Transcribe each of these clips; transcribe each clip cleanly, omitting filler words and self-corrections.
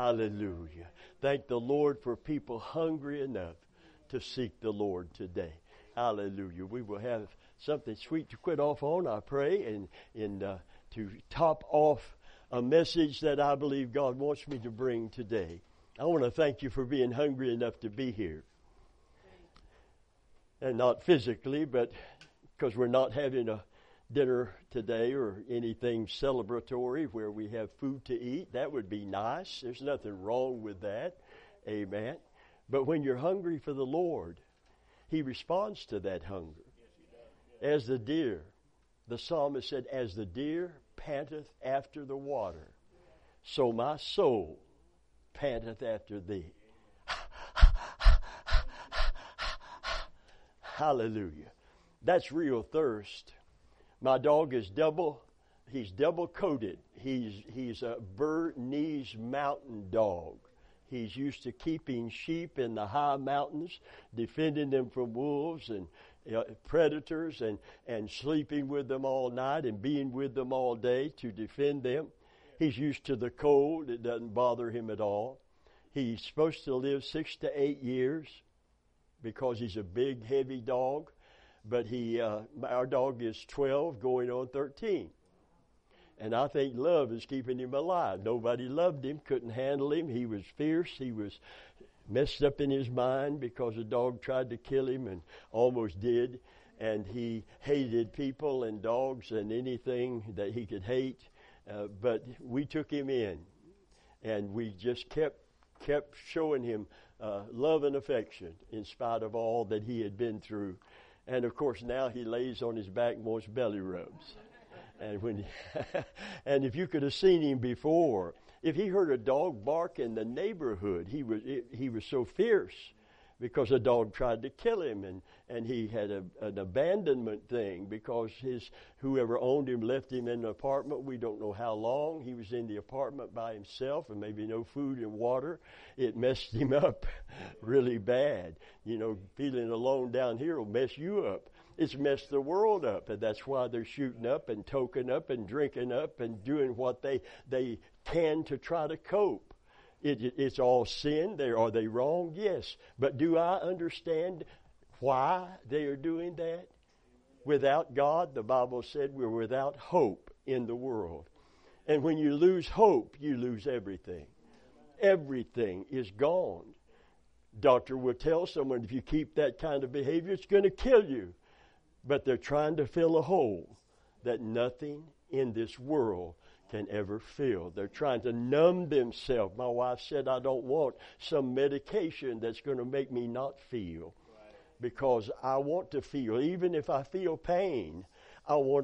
Hallelujah. Thank the Lord for people hungry enough to seek the Lord today. Hallelujah. We will have something sweet to quit off on, I pray, and to top off a message that I believe God wants me to bring today. I want to thank you for being hungry enough to be here. And not physically, but because we're not having a dinner today or anything celebratory where we have food to eat. That would be nice. There's nothing wrong with that. Amen. But when you're hungry for the Lord, He responds to that hunger. As the deer, the psalmist said, as the deer panteth after the water, so my soul panteth after thee. Hallelujah. That's real thirst. My dog is he's double coated. He's a Bernese mountain dog. He's used to keeping sheep in the high mountains, defending them from wolves and predators, and sleeping with them all night and being with them all day to defend them. He's used to the cold. It doesn't bother him at all. He's supposed to live 6 to 8 years because he's a big, heavy dog. But our dog is 12 going on 13. And I think love is keeping him alive. Nobody loved him, couldn't handle him. He was fierce. He was messed up in his mind because a dog tried to kill him and almost did. And he hated people and dogs and anything that he could hate. But we took him in, and we just kept showing him love and affection in spite of all that he had been through. And of course now he lays on his back and wants belly rubs. And and if you could have seen him before, if he heard a dog bark in the neighborhood, he was so fierce because a dog tried to kill him, and he had an abandonment thing because whoever owned him left him in the apartment. We don't know how long. He was in the apartment by himself and maybe no food and water. It messed him up really bad. You know, feeling alone down here will mess you up. It's messed the world up, and that's why they're shooting up and toking up and drinking up and doing what they can to try to cope. It's all sin. Are they wrong? Yes. But do I understand why they are doing that? Without God, the Bible said we're without hope in the world. And when you lose hope, you lose everything. Everything is gone. Doctor will tell someone, if you keep that kind of behavior, it's going to kill you. But they're trying to fill a hole that nothing in this world can ever fill. They're trying to numb themselves. My wife said, I don't want some medication that's going to make me not feel. Because I want to feel. Even if I feel pain, I want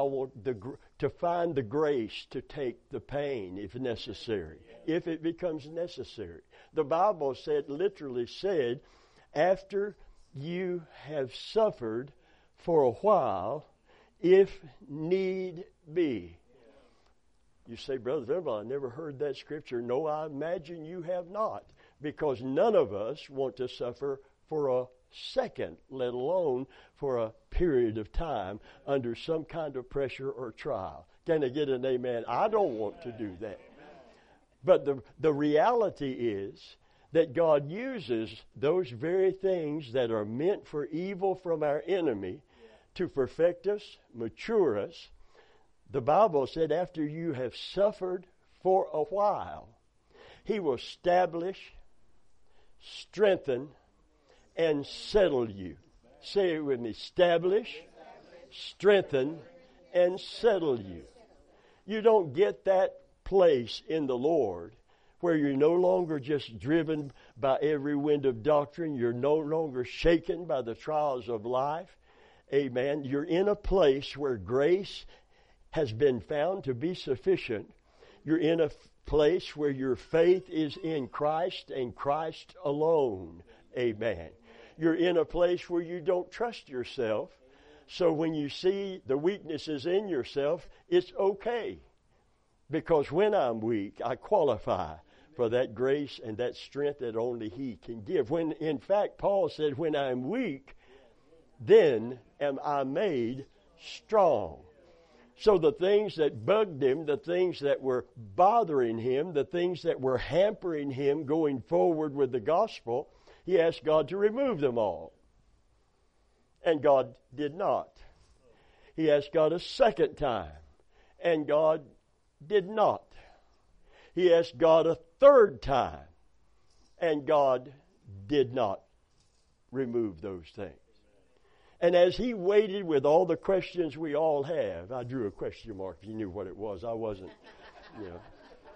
to find the grace to take the pain if necessary. If it becomes necessary. The Bible literally said, after you have suffered for a while, if need be. You say, Brother Venable, I never heard that scripture. No, I imagine you have not, because none of us want to suffer for a second, let alone for a period of time under some kind of pressure or trial. Can I get an amen? I don't want to do that. But the reality is that God uses those very things that are meant for evil from our enemy to perfect us, mature us. The Bible said after you have suffered for a while, He will establish, strengthen, and settle you. Say it with me. Establish, strengthen, and settle you. You don't get that place in the Lord where you're no longer just driven by every wind of doctrine. You're no longer shaken by the trials of life. Amen. You're in a place where grace has been found to be sufficient. You're in a place where your faith is in Christ and Christ alone. Amen. You're in a place where you don't trust yourself. So when you see the weaknesses in yourself, it's okay. Because when I'm weak, I qualify for that grace and that strength that only He can give. When, in fact, Paul said, when I'm weak, then am I made strong. So the things that bugged him, the things that were bothering him, the things that were hampering him going forward with the gospel, he asked God to remove them all. And God did not. He asked God a second time, and God did not. He asked God a third time, and God did not remove those things. And as he waited with all the questions we all have, I drew a question mark if you knew what it was. I wasn't, you know.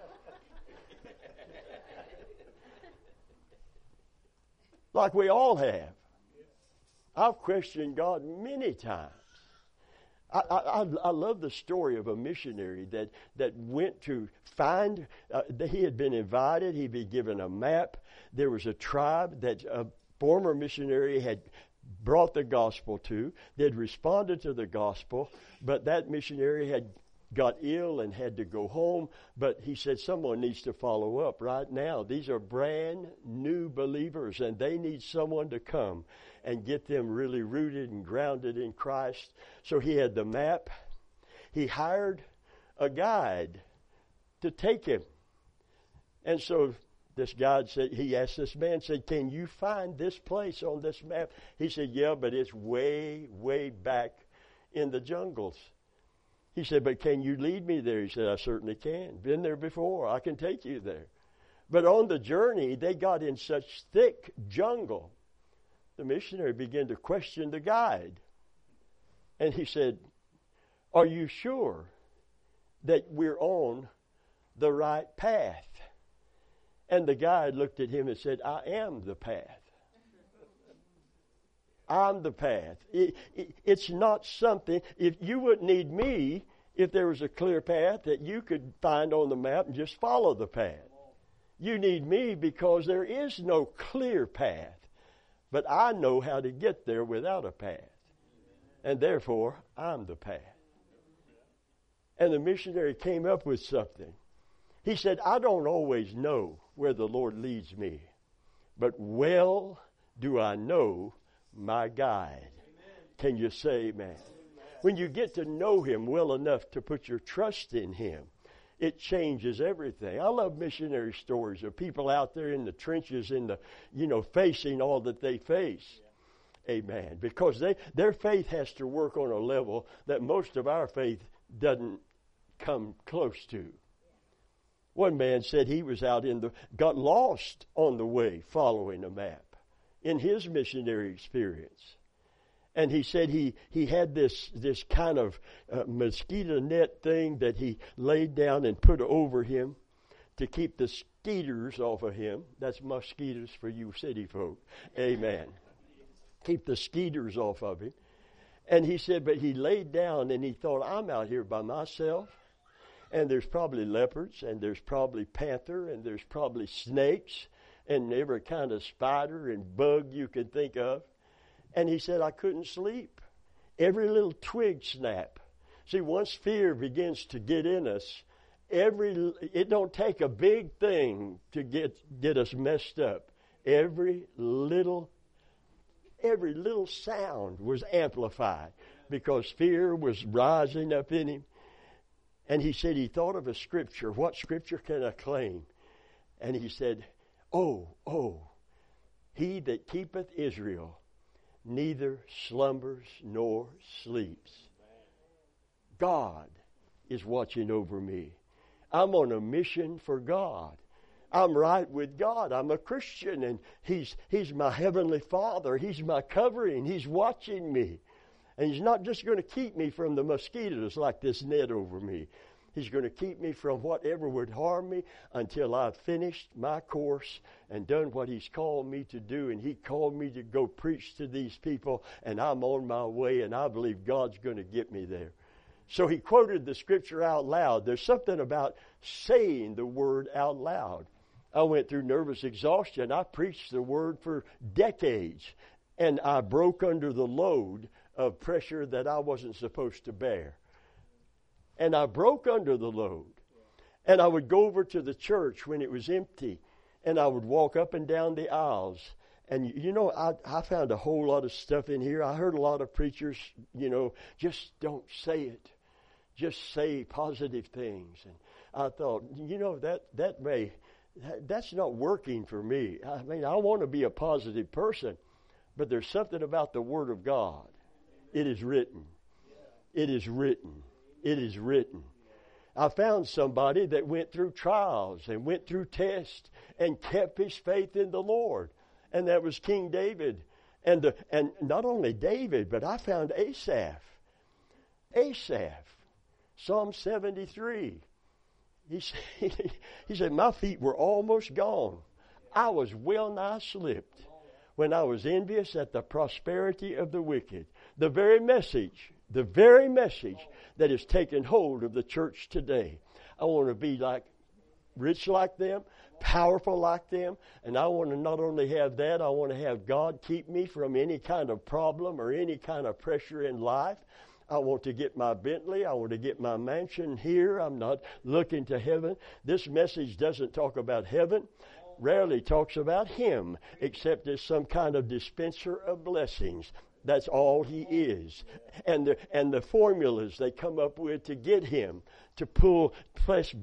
Like we all have. I've questioned God many times. I love the story of a missionary that went to find, he had been invited, he'd been given a map. There was a tribe that a former missionary had brought the gospel to. They'd responded to the gospel, but that missionary had got ill and had to go home. But he said, someone needs to follow up right now. These are brand new believers, and they need someone to come and get them really rooted and grounded in Christ. So he had the map. He hired a guide to take him. And so this guide said, he asked this man, said, can you find this place on this map? He said, yeah, but it's way, way back in the jungles. He said, but can you lead me there? He said, I certainly can. Been there before. I can take you there. But on the journey, they got in such thick jungle. The missionary began to question the guide. And he said, are you sure that we're on the right path? And the guide looked at him and said, I am the path. I'm the path. It's not something, if you wouldn't need me if there was a clear path that you could find on the map and just follow the path. You need me because there is no clear path. But I know how to get there without a path. And therefore, I'm the path. And the missionary came up with something. He said, I don't always know where the Lord leads me, but well do I know my guide. Amen. Can you say amen? Amen? When you get to know him well enough to put your trust in him, it changes everything. I love missionary stories of people out there in the trenches, facing all that they face. Yeah. Amen. Because their faith has to work on a level that most of our faith doesn't come close to. One man said he was out got lost on the way following a map in his missionary experience. And he said he had this kind of mosquito net thing that he laid down and put over him to keep the skeeters off of him. That's mosquitoes for you city folk. Amen. Keep the skeeters off of him. And he said, but he laid down and he thought, I'm out here by myself. And there's probably leopards, and there's probably panther, and there's probably snakes, and every kind of spider and bug you can think of. And he said, I couldn't sleep. Every little twig snap. See, once fear begins to get in us, it don't take a big thing to get us messed up. Every little sound was amplified because fear was rising up in him. And he said he thought of a scripture. What scripture can I claim? And he said, Oh, he that keepeth Israel neither slumbers nor sleeps. God is watching over me. I'm on a mission for God. I'm right with God. I'm a Christian, and He's my heavenly Father. He's my covering. He's watching me. And He's not just going to keep me from the mosquitoes like this net over me. He's going to keep me from whatever would harm me until I've finished my course and done what He's called me to do. And He called me to go preach to these people, and I'm on my way, and I believe God's going to get me there. So he quoted the scripture out loud. There's something about saying the word out loud. I went through nervous exhaustion. I preached the word for decades, and I broke under the load of pressure that I wasn't supposed to bear. And I broke under the load. And I would go over to the church when it was empty, and I would walk up and down the aisles. And, I found a whole lot of stuff in here. I heard a lot of preachers, just don't say it. just say positive things. And I thought, that's not working for me. I mean, I want to be a positive person, but there's something about the Word of God. It is written. It is written. It is written. I found somebody that went through trials and went through tests and kept his faith in the Lord. And that was King David. And not only David, but I found Asaph. Psalm 73. He said, my feet were almost gone. I was well nigh slipped when I was envious at the prosperity of the wicked. The very message that has taken hold of the church today. I want to be rich like them, powerful like them, and I want to not only have that, I want to have God keep me from any kind of problem or any kind of pressure in life. I want to get my Bentley. I want to get my mansion here. I'm not looking to heaven. This message doesn't talk about heaven. Rarely talks about Him, except as some kind of dispenser of blessings. That's all He is. And the formulas they come up with to get Him to pull plus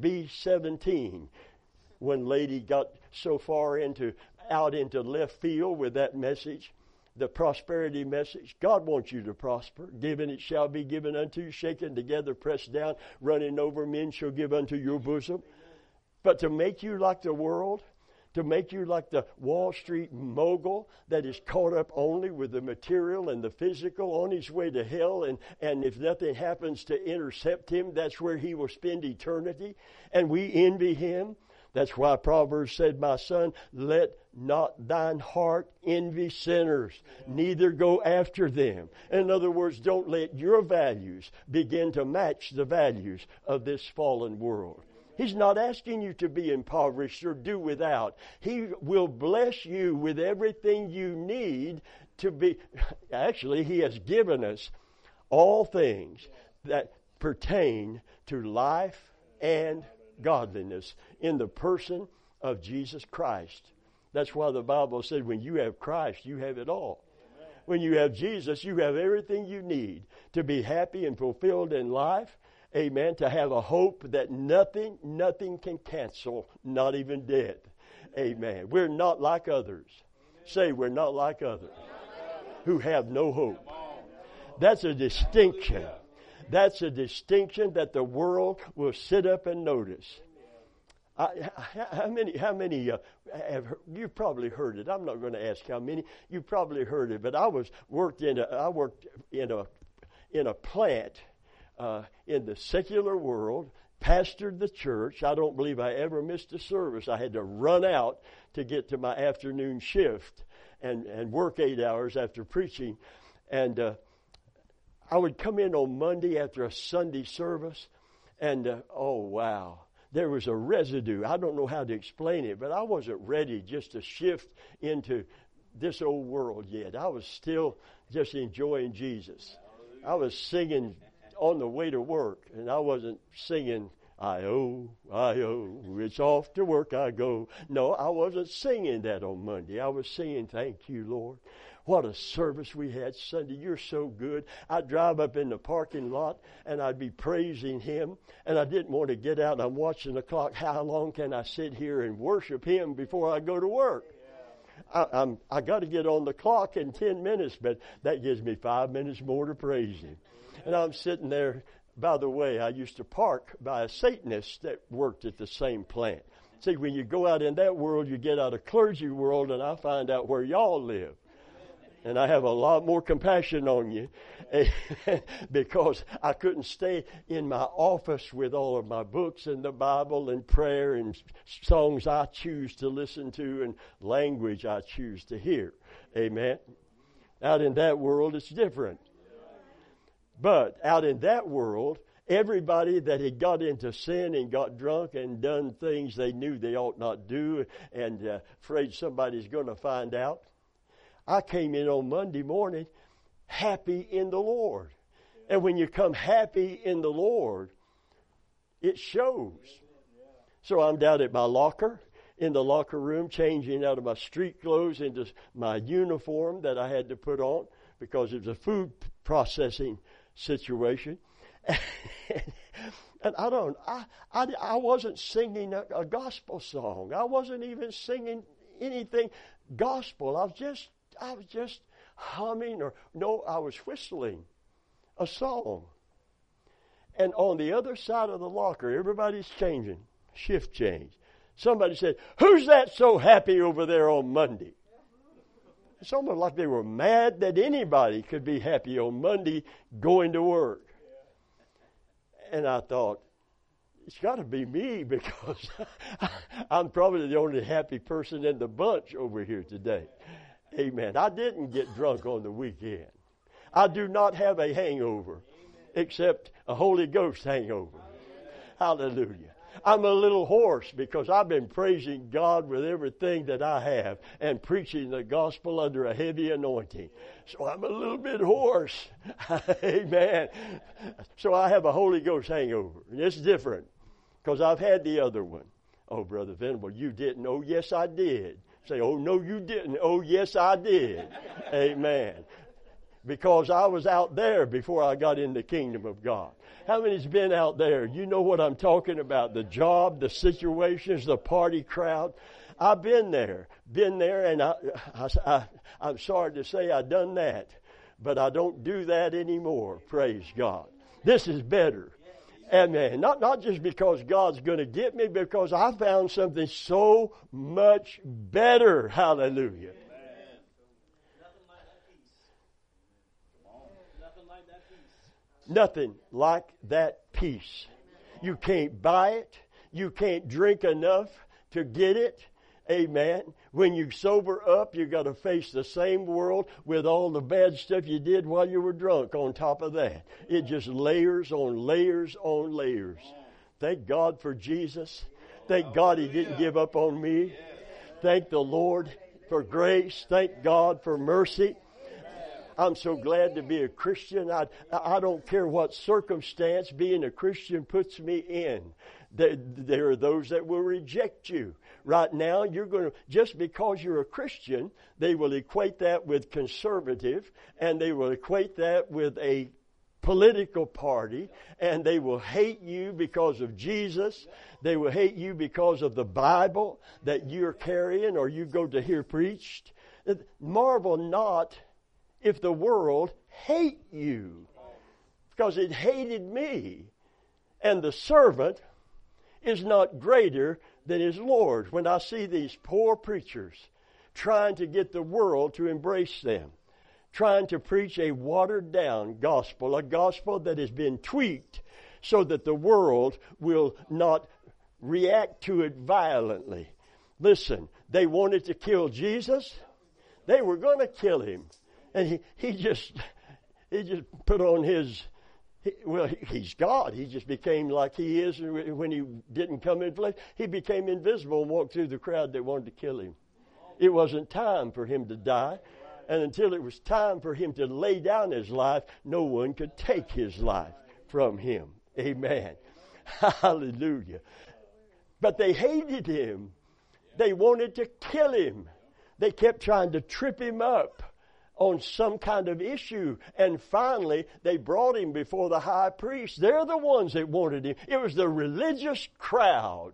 B17. One lady got so far out into left field with that message, the prosperity message. God wants you to prosper. Given it shall be given unto you, shaken together, pressed down, running over, men shall give unto your bosom. But to make you like the world, to make you like the Wall Street mogul that is caught up only with the material and the physical on his way to hell, and if nothing happens to intercept him, that's where he will spend eternity, and we envy him. That's why Proverbs said, my son, let not thine heart envy sinners, neither go after them. In other words, don't let your values begin to match the values of this fallen world. He's not asking you to be impoverished or do without. He will bless you with everything you need to be. Actually, He has given us all things that pertain to life and godliness in the person of Jesus Christ. That's why the Bible said when you have Christ, you have it all. When you have Jesus, you have everything you need to be happy and fulfilled in life. Amen. To have a hope that nothing can cancel, not even death. Amen. We're not like others. Say, we're not like others who have no hope. That's a distinction. That's a distinction that the world will sit up and notice. How many have heard, you've probably heard it. I'm not going to ask how many. You've probably heard it. But I worked in a plant in the secular world, pastored the church. I don't believe I ever missed a service. I had to run out to get to my afternoon shift and work 8 hours after preaching. And I would come in on Monday after a Sunday service, and oh, wow. There was a residue. I don't know how to explain it, but I wasn't ready just to shift into this old world yet. I was still just enjoying Jesus. I was singing on the way to work, and I wasn't singing, I-O, it's off to work I go. No, I wasn't singing that on Monday. I was singing, thank you, Lord. What a service we had Sunday. You're so good. I'd drive up in the parking lot, and I'd be praising Him, and I didn't want to get out. I'm watching the clock. How long can I sit here and worship Him before I go to work? I got to get on the clock in 10 minutes, but that gives me 5 minutes more to praise Him. And I'm sitting there. By the way, I used to park by a Satanist that worked at the same plant. See, when you go out in that world, you get out of clergy world, and I find out where y'all live. And I have a lot more compassion on you because I couldn't stay in my office with all of my books and the Bible and prayer and songs I choose to listen to and language I choose to hear. Amen. Out in that world, it's different. But out in that world, everybody that had got into sin and got drunk and done things they knew they ought not do and afraid somebody's going to find out, I came in on Monday morning happy in the Lord. And when you come happy in the Lord, it shows. So I'm down at my locker, in the locker room, changing out of my street clothes into my uniform that I had to put on because it was a food processing situation. And I wasn't singing a gospel song. I wasn't even singing anything gospel. I was just humming I was whistling a song. And on the other side of the locker, everybody's changing, shift change. Somebody said, "Who's that so happy over there on Monday?" It's almost like they were mad that anybody could be happy on Monday going to work. And I thought, it's got to be me because I'm probably the only happy person in the bunch over here today. Amen. I didn't get drunk on the weekend. I do not have a hangover except a Holy Ghost hangover. Hallelujah. I'm a little hoarse because I've been praising God with everything that I have and preaching the gospel under a heavy anointing. So I'm a little bit hoarse. Amen. So I have a Holy Ghost hangover. It's different because I've had the other one. Oh, Brother Venable, you didn't. Oh, yes, I did. Say, oh, no, you didn't. Oh, yes, I did. Amen. Because I was out there before I got in the kingdom of God. How many's been out there? You know what I'm talking about. The job, the situations, the party crowd. I've been there. And I'm sorry to say I've done that. But I don't do that anymore. Praise God. This is better. Amen. Not just because God's going to get me, because I found something so much better. Hallelujah. Nothing like that peace. You can't buy it. You can't drink enough to get it. Amen. When you sober up, you got to face the same world with all the bad stuff you did while you were drunk on top of that. It just layers on layers on layers. Thank God for Jesus. Thank God He didn't give up on me. Thank the Lord for grace. Thank God for mercy. I'm so glad to be a Christian. I don't care what circumstance being a Christian puts me in. There are those that will reject you. Right now, just because you're a Christian, they will equate that with conservative, and they will equate that with a political party, and they will hate you because of Jesus. They will hate you because of the Bible that you're carrying or you go to hear preached. Marvel not if the world hate you, because it hated me. And the servant is not greater than his Lord. When I see these poor preachers trying to get the world to embrace them, trying to preach a watered down gospel, a gospel that has been tweaked so that the world will not react to it violently. Listen, they wanted to kill Jesus. They were going to kill him. And he just put on he's God. He just became like he is when he didn't come in flesh. He became invisible and walked through the crowd that wanted to kill him. It wasn't time for him to die. And until it was time for him to lay down his life, no one could take his life from him. Amen. Hallelujah. But they hated him. They wanted to kill him. They kept trying to trip him up on some kind of issue. And finally, they brought him before the high priest. They're the ones that wanted him. It was the religious crowd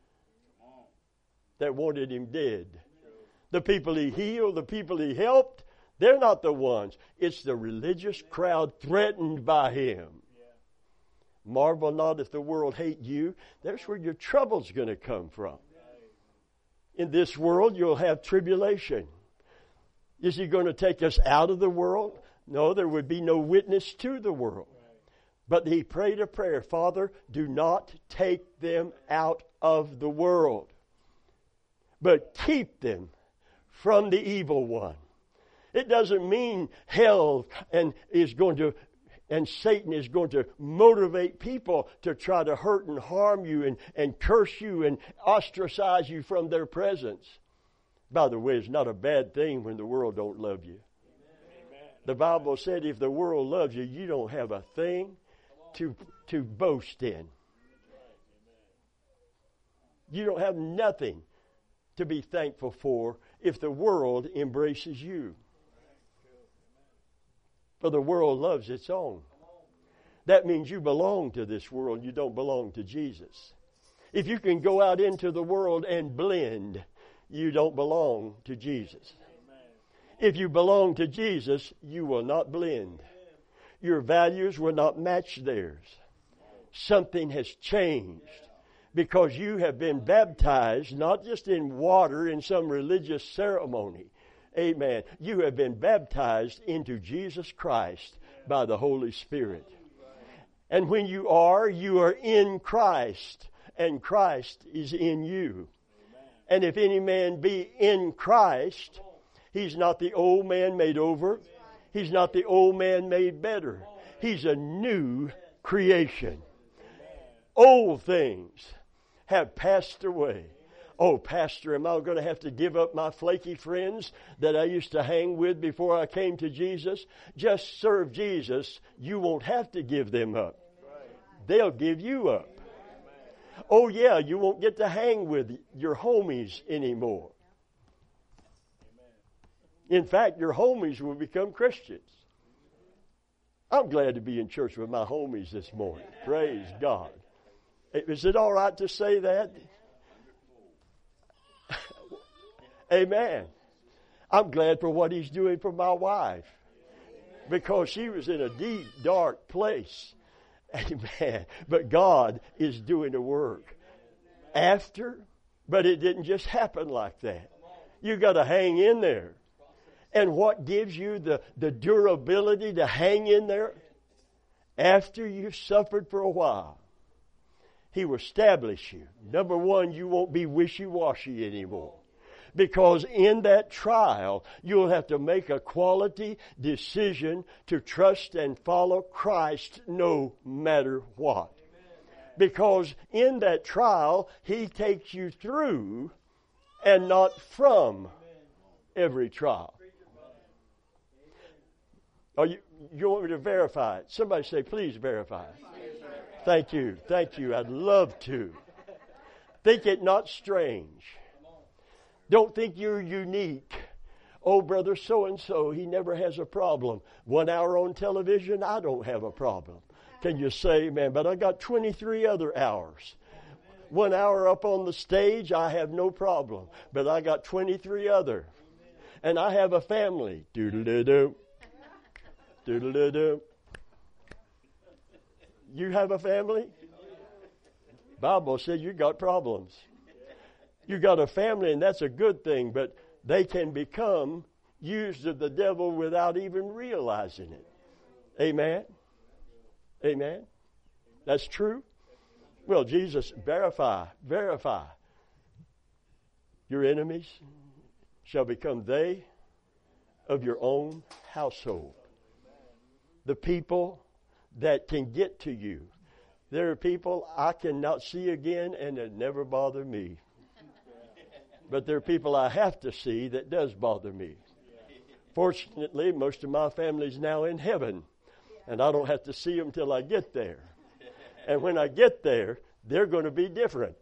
that wanted him dead. The people he healed, the people he helped, they're not the ones. It's the religious crowd threatened by him. Marvel not if the world hate you. That's where your trouble's going to come from. In this world, you'll have tribulation. Is he going to take us out of the world? No, there would be no witness to the world. But he prayed a prayer, Father, do not take them out of the world, but keep them from the evil one. It doesn't mean hell and Satan is going to motivate people to try to hurt and harm you and curse you and ostracize you from their presence. By the way, it's not a bad thing when the world don't love you. Amen. The Bible said if the world loves you, you don't have a thing to boast in. You don't have nothing to be thankful for if the world embraces you. For the world loves its own. that means you belong to this world. You don't belong to Jesus. If you can go out into the world and blend, you don't belong to Jesus. If you belong to Jesus, you will not blend. Your values will not match theirs. Something has changed because you have been baptized, not just in water in some religious ceremony. Amen. You have been baptized into Jesus Christ by the Holy Spirit. And when you are in Christ, and Christ is in you. And if any man be in Christ, he's not the old man made over. He's not the old man made better. He's a new creation. Old things have passed away. Oh, Pastor, am I going to have to give up my flaky friends that I used to hang with before I came to Jesus? Just serve Jesus. You won't have to give them up. They'll give you up. Oh, yeah, you won't get to hang with your homies anymore. In fact, your homies will become Christians. I'm glad to be in church with my homies this morning. Praise God. Is it all right to say that? Amen. I'm glad for what he's doing for my wife. Because she was in a deep, dark place. Amen. But God is doing the work. But it didn't just happen like that. You got to hang in there. And what gives you the durability to hang in there? After you've suffered for a while, He will establish you. Number one, you won't be wishy-washy anymore. Because in that trial, you'll have to make a quality decision to trust and follow Christ no matter what. Because in that trial, He takes you through and not from every trial. You want me to verify it? Somebody say, please verify it. Thank you. Thank you. I'd love to. Think it not strange. Don't think you're unique. Oh, brother so-and-so, he never has a problem. 1 hour on television, I don't have a problem. Can you say, man, but I got 23 other hours. 1 hour up on the stage, I have no problem. But I got 23 other. And I have a family. Doodle-doo-doo. Doodle-doo-doo. You have a family? Bible said you got problems. You got a family, and that's a good thing, but they can become used of the devil without even realizing it. Amen? Amen? That's true? Well, Jesus, verify. Your enemies shall become they of your own household. The people that can get to you. There are people I cannot see again, and it never bother me. But there are people I have to see that does bother me. Fortunately, most of my family's now in heaven, and I don't have to see them till I get there. And when I get there, they're going to be different.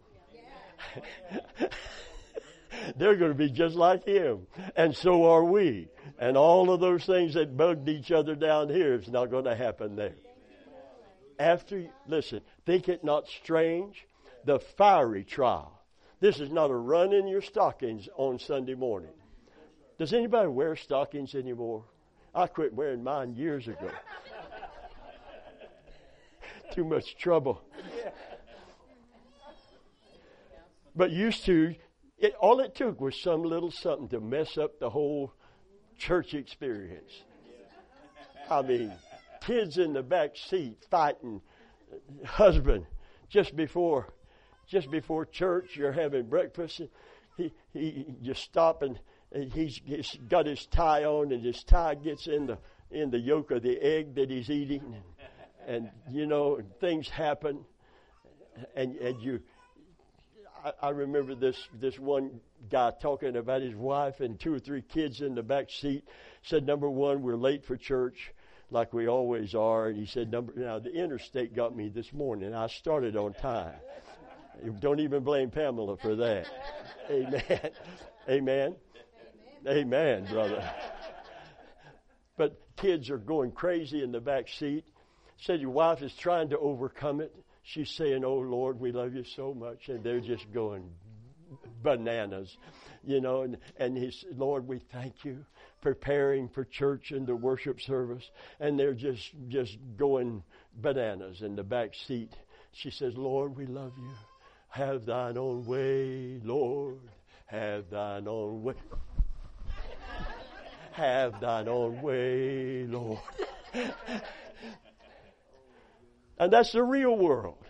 They're going to be just like Him, and so are we. And all of those things that bugged each other down here is not going to happen there. Listen, think it not strange, the fiery trial. This is not a run in your stockings on Sunday morning. Does anybody wear stockings anymore? I quit wearing mine years ago. Too much trouble. But used to, all it took was some little something to mess up the whole church experience. I mean, kids in the back seat fighting, husband just before church, you're having breakfast. And you stop and he's got his tie on, and his tie gets in the yolk of the egg that he's eating, and things happen, and you. I remember this one guy talking about his wife and 2 or 3 kids in the back seat. Said, number one, we're late for church, like we always are. And he said, now the interstate got me this morning. I started on time. Don't even blame Pamela for that. Amen. Amen. Amen, brother. But kids are going crazy in the back seat. Said your wife is trying to overcome it. She's saying, "Oh Lord, we love you so much," and they're just going bananas, and he said, "Lord, we thank you," preparing for church and the worship service, and they're just going bananas in the back seat. She says, "Lord, we love you. Have thine own way, Lord. Have thine own way. Have thine own way, Lord." And that's the real world.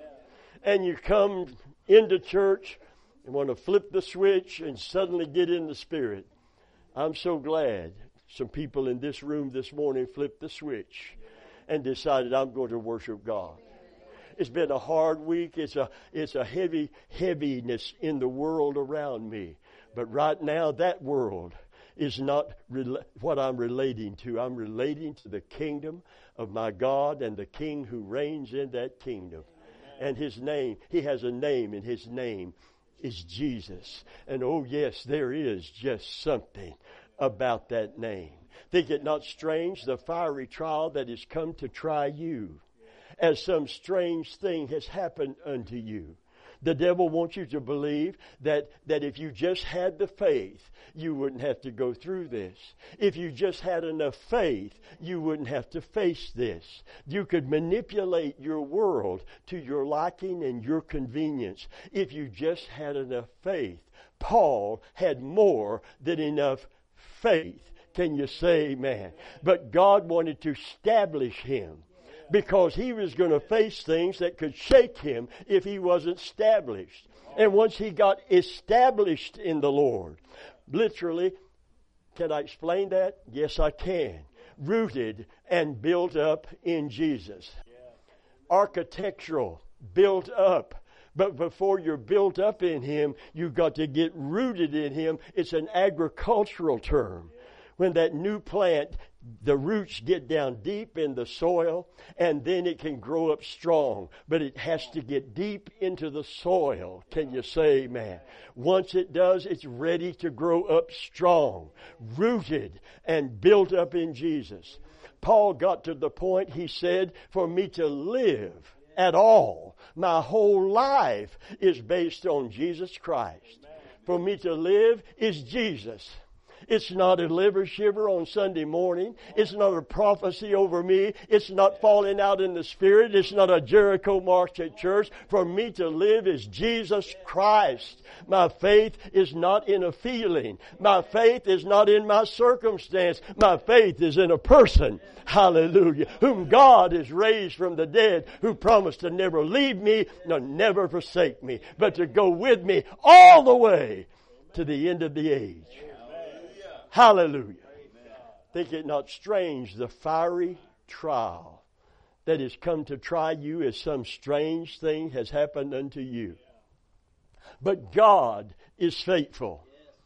And you come into church and want to flip the switch and suddenly get in the Spirit. I'm so glad some people in this room this morning flipped the switch and decided, I'm going to worship God. It's been a hard week. It's a heaviness in the world around me. But right now, that world is not what I'm relating to. I'm relating to the kingdom of my God and the King who reigns in that kingdom. And His name, He has a name, and His name is Jesus. And oh yes, there is just something about that name. Think it not strange, the fiery trial that has come to try you, as some strange thing has happened unto you. The devil wants you to believe that if you just had the faith, you wouldn't have to go through this. If you just had enough faith, you wouldn't have to face this. You could manipulate your world to your liking and your convenience if you just had enough faith. Paul had more than enough faith. Can you say amen? But God wanted to establish him, because he was going to face things that could shake him if he wasn't established. And once he got established in the Lord, literally, can I explain that? Yes, I can. Rooted and built up in Jesus. Architectural, built up. But before you're built up in Him, you've got to get rooted in Him. It's an agricultural term. When that new plant, the roots get down deep in the soil, and then it can grow up strong. But it has to get deep into the soil. Can you say amen? Once it does, it's ready to grow up strong, rooted and built up in Jesus. Paul got to the point, he said, for me to live at all, my whole life is based on Jesus Christ. For me to live is Jesus. It's not a liver shiver on Sunday morning. It's not a prophecy over me. It's not falling out in the Spirit. It's not a Jericho march at church. For me to live is Jesus Christ. My faith is not in a feeling. My faith is not in my circumstance. My faith is in a person. Hallelujah. Whom God has raised from the dead, who promised to never leave me nor never forsake me, but to go with me all the way to the end of the age. Hallelujah. Think it not strange, the fiery trial that has come to try you as some strange thing has happened unto you. But God is faithful.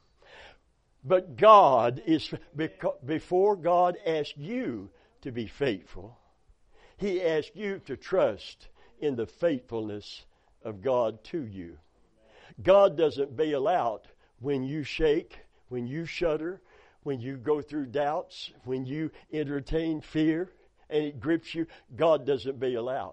But God is, before God asked you to be faithful, He asked you to trust in the faithfulness of God to you. God doesn't bail out when you shake, when you shudder, when you go through doubts, when you entertain fear and it grips you. God doesn't bail out.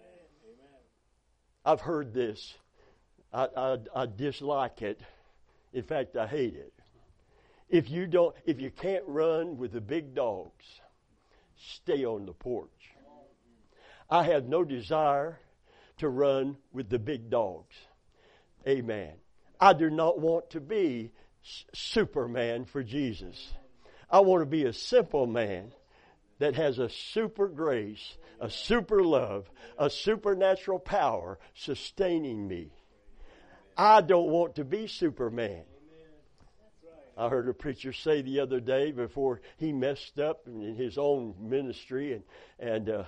I've heard this. I dislike it. In fact, I hate it. If you can't run with the big dogs, stay on the porch. I have no desire to run with the big dogs. Amen. I do not want to be Superman for Jesus. I want to be a simple man that has a super grace, a super love, a supernatural power sustaining me. I don't want to be Superman. I heard a preacher say the other day before he messed up in his own ministry, and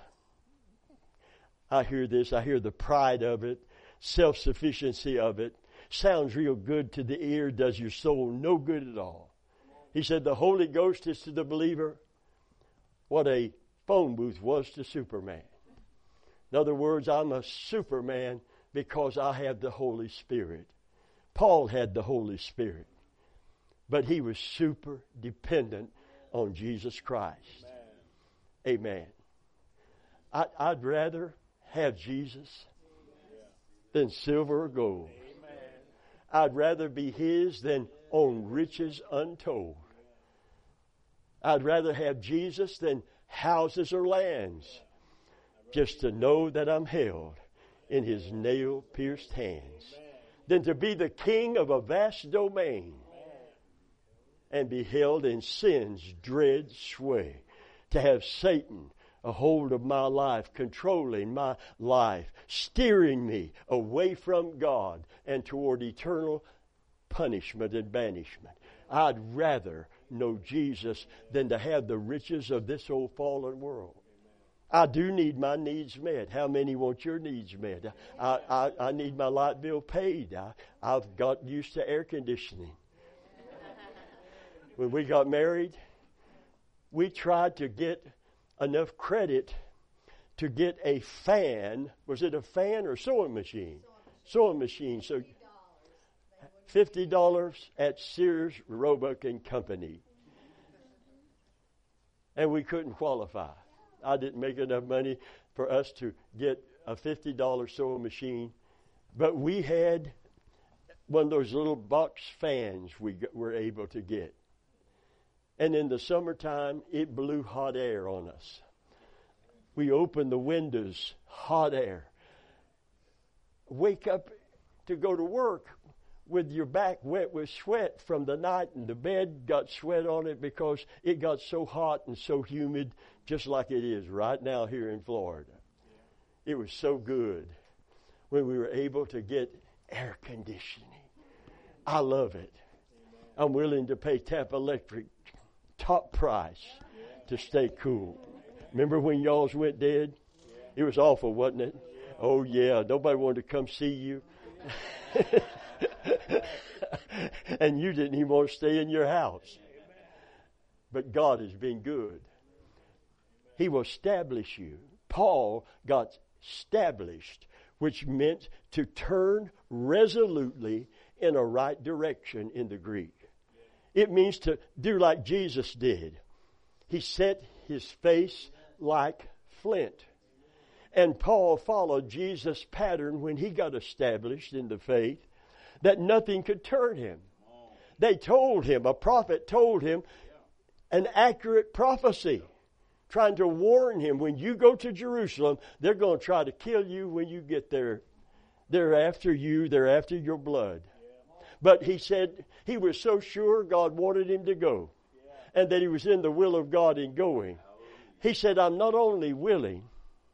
I hear this. I hear the pride of it, self-sufficiency of it. Sounds real good to the ear, does your soul no good at all. He said the Holy Ghost is to the believer what a phone booth was to Superman. In other words, I'm a Superman because I have the Holy Spirit. Paul had the Holy Spirit, but he was super dependent on Jesus Christ. Amen. I'd rather have Jesus than silver or gold. I'd rather be His than own riches untold. I'd rather have Jesus than houses or lands, just to know that I'm held in His nail-pierced hands, than to be the king of a vast domain and be held in sin's dread sway, to have Satan a hold of my life, controlling my life, steering me away from God and toward eternal punishment and banishment. I'd rather know Jesus than to have the riches of this old fallen world. I do need my needs met. How many want your needs met? I need my light bill paid. I've got used to air conditioning. When we got married, we tried to get enough credit to get a fan. Was it a fan or sewing machine? Sewing machine. So $50 at Sears, Roebuck and Company. And we couldn't qualify. I didn't make enough money for us to get a $50 sewing machine. But we had one of those little box fans we were able to get. And in the summertime, it blew hot air on us. We opened the windows, hot air. Wake up to go to work with your back wet with sweat from the night, and the bed got sweat on it because it got so hot and so humid, just like it is right now here in Florida. It was so good when we were able to get air conditioning. I love it. I'm willing to pay Tampa Electric top price to stay cool. Remember when y'all's went dead? It was awful, wasn't it? Oh, yeah. Nobody wanted to come see you. And you didn't even want to stay in your house. But God has been good. He will establish you. Paul got established, which meant to turn resolutely in a right direction in the Greek. It means to do like Jesus did. He set his face like flint. And Paul followed Jesus' pattern when he got established in the faith, that nothing could turn him. They told him, a prophet told him an accurate prophecy, trying to warn him, when you go to Jerusalem, they're going to try to kill you when you get there. They're after you, they're after your blood. But he said he was so sure God wanted him to go, and that he was in the will of God in going. He said, I'm not only willing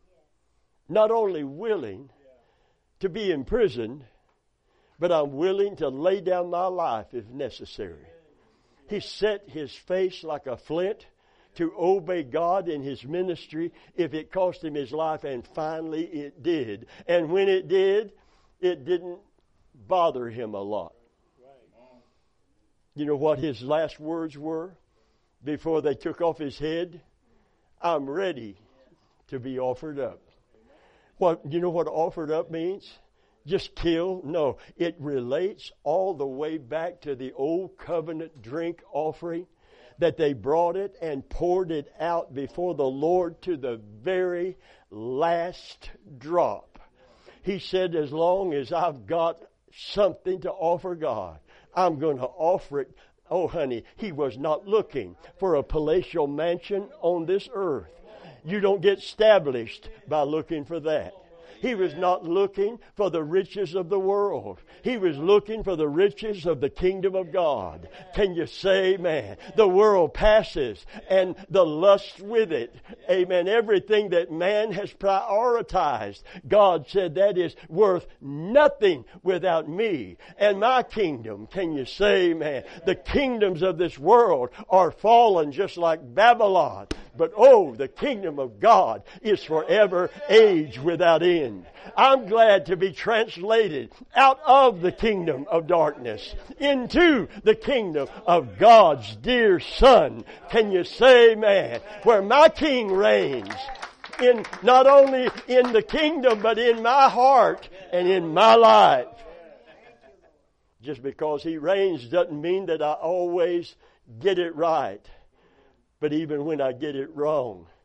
to be imprisoned, but I'm willing to lay down my life if necessary. He set his face like a flint to obey God in his ministry if it cost him his life, and finally it did. And when it did, it didn't bother him a lot. You know what his last words were before they took off his head? I'm ready to be offered up. You know what offered up means? Just kill? No. It relates all the way back to the old covenant drink offering, that they brought it and poured it out before the Lord to the very last drop. He said, as long as I've got something to offer God, I'm going to offer it. Oh, honey, he was not looking for a palatial mansion on this earth. You don't get established by looking for that. He was not looking for the riches of the world. He was looking for the riches of the kingdom of God. Can you say amen? The world passes and the lust with it. Amen. Everything that man has prioritized, God said that is worth nothing without me and my kingdom. Can you say amen? The kingdoms of this world are fallen just like Babylon. But oh, the kingdom of God is forever, age without end. I'm glad to be translated out of the kingdom of darkness into the kingdom of God's dear Son. Can you say amen? Where my King reigns, in not only in the kingdom, but in my heart and in my life. Just because He reigns doesn't mean that I always get it right. But even when I get it wrong,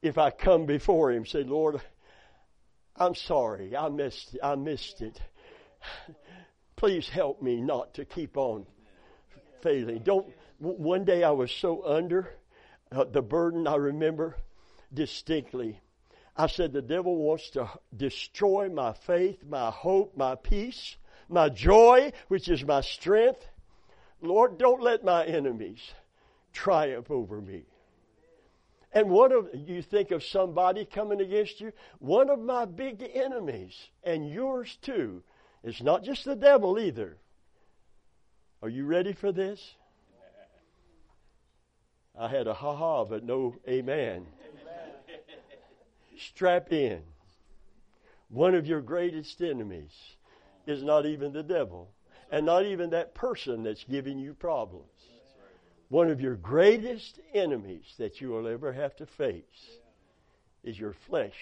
if I come before Him, say, Lord, I'm sorry. I missed it. Please help me not to keep on failing. One day I was so under the burden, I remember distinctly. I said, the devil wants to destroy my faith, my hope, my peace, my joy, which is my strength. Lord, don't let my enemies triumph over me. And you think of somebody coming against you, one of my big enemies, and yours too, is not just the devil either. Are you ready for this? I had a ha-ha, but no amen. Strap in. One of your greatest enemies is not even the devil, and not even that person that's giving you problems. One of your greatest enemies that you will ever have to face is your flesh.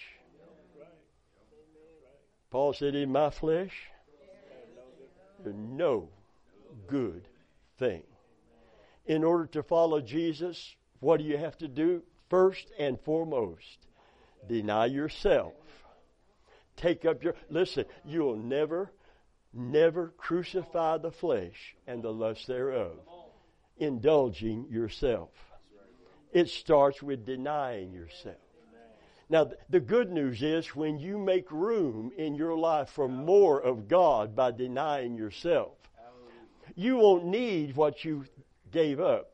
Paul said, in my flesh, there's no good thing. In order to follow Jesus, what do you have to do? First and foremost, deny yourself. Take up listen, you'll never crucify the flesh and the lust thereof. Indulging yourself. It starts with denying yourself. Now, the good news is when you make room in your life for more of God by denying yourself, you won't need what you gave up.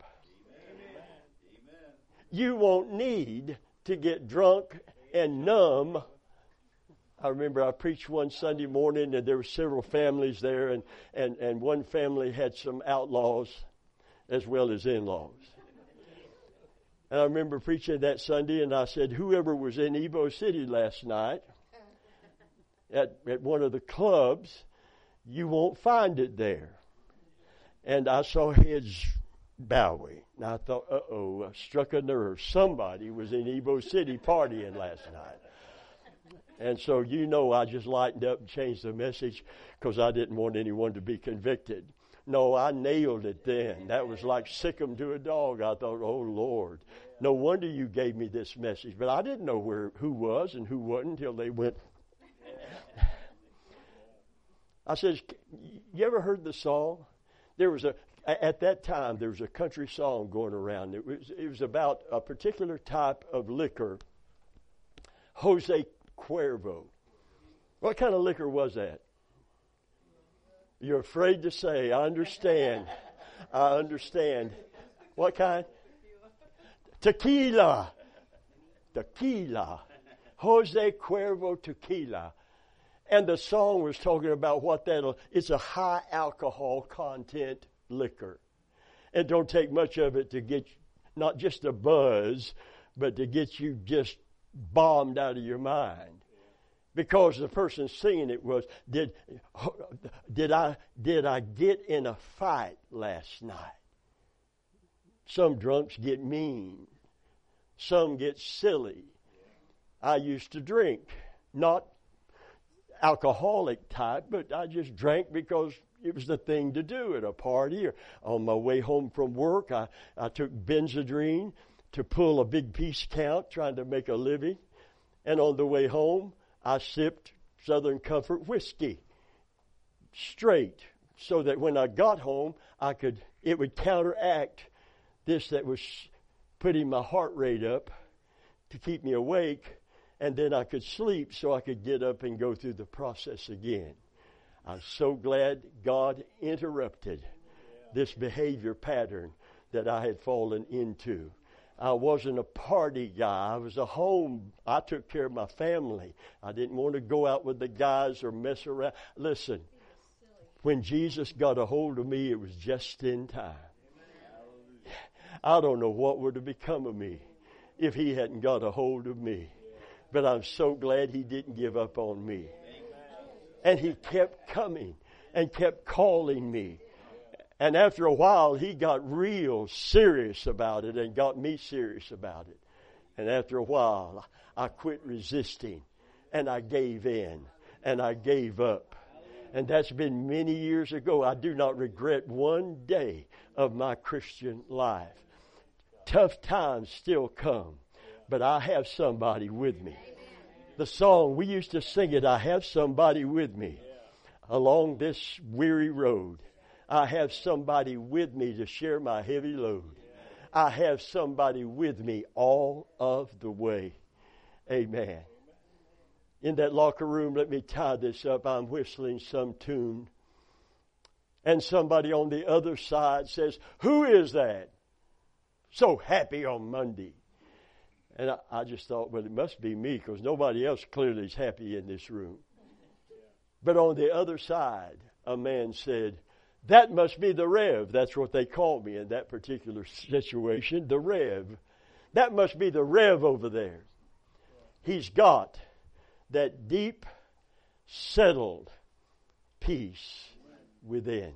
You won't need to get drunk and numb. I remember I preached one Sunday morning and there were several families there, and one family had some outlaws as well as in-laws. And I remember preaching that Sunday, and I said, whoever was in Evo City last night at one of the clubs, you won't find it there. And I saw heads bowing. And I thought, I struck a nerve. Somebody was in Evo City partying last night. And so, I just lightened up and changed the message because I didn't want anyone to be convicted. No, I nailed it then. That was like sick 'em to a dog. I thought, oh, Lord, no wonder you gave me this message. But I didn't know who was and who wasn't until they went. I said, you ever heard the song? At that time, there was a country song going around. It was about a particular type of liquor, Jose Cuervo. What kind of liquor was that? You're afraid to say. I understand. I understand. What kind? Tequila. Tequila. Jose Cuervo tequila. And the song was talking about it's a high alcohol content liquor. It don't take much of it to get not just a buzz, but to get you just bombed out of your mind. Because the person singing it was, did I get in a fight last night? Some drunks get mean. Some get silly. I used to drink, not alcoholic type, but I just drank because it was the thing to do at a party or on my way home from work. I took Benzedrine to pull a big piece count, trying to make a living. And on the way home, I sipped Southern Comfort whiskey straight so that when I got home, it would counteract this that was putting my heart rate up to keep me awake, and then I could sleep so I could get up and go through the process again. I'm so glad God interrupted this behavior pattern that I had fallen into. I wasn't a party guy. I was a home. I took care of my family. I didn't want to go out with the guys or mess around. Listen, when Jesus got a hold of me, it was just in time. I don't know what would have become of me if He hadn't got a hold of me. But I'm so glad He didn't give up on me. And He kept coming and kept calling me. And after a while, He got real serious about it and got me serious about it. And after a while, I quit resisting and I gave in and I gave up. And that's been many years ago. I do not regret one day of my Christian life. Tough times still come. but I have somebody with me. The song, we used to sing it, I have somebody with me along this weary road. I have somebody with me to share my heavy load. I have somebody with me all of the way. Amen. In that locker room, let me tie this up. I'm whistling some tune. And somebody on the other side says, who is that? So happy on Monday. And I just thought, well, it must be me because nobody else clearly is happy in this room. But on the other side, a man said, that must be the Rev. That's what they called me in that particular situation, the Rev. That must be the Rev over there. He's got that deep, settled peace within.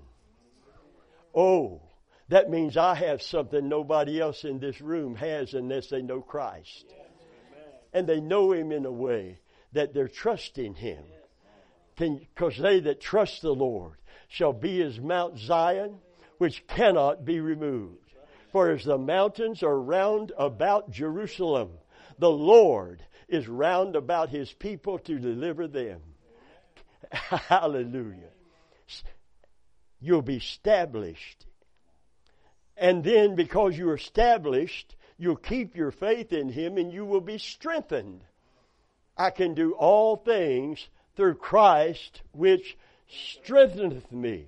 Oh, that means I have something nobody else in this room has unless they know Christ. And they know Him in a way that they're trusting Him. Because they that trust the Lord shall be as Mount Zion, which cannot be removed. For as the mountains are round about Jerusalem, the Lord is round about His people to deliver them. Hallelujah. You'll be established. And then because you're established, you'll keep your faith in Him and you will be strengthened. I can do all things through Christ which strengtheneth me.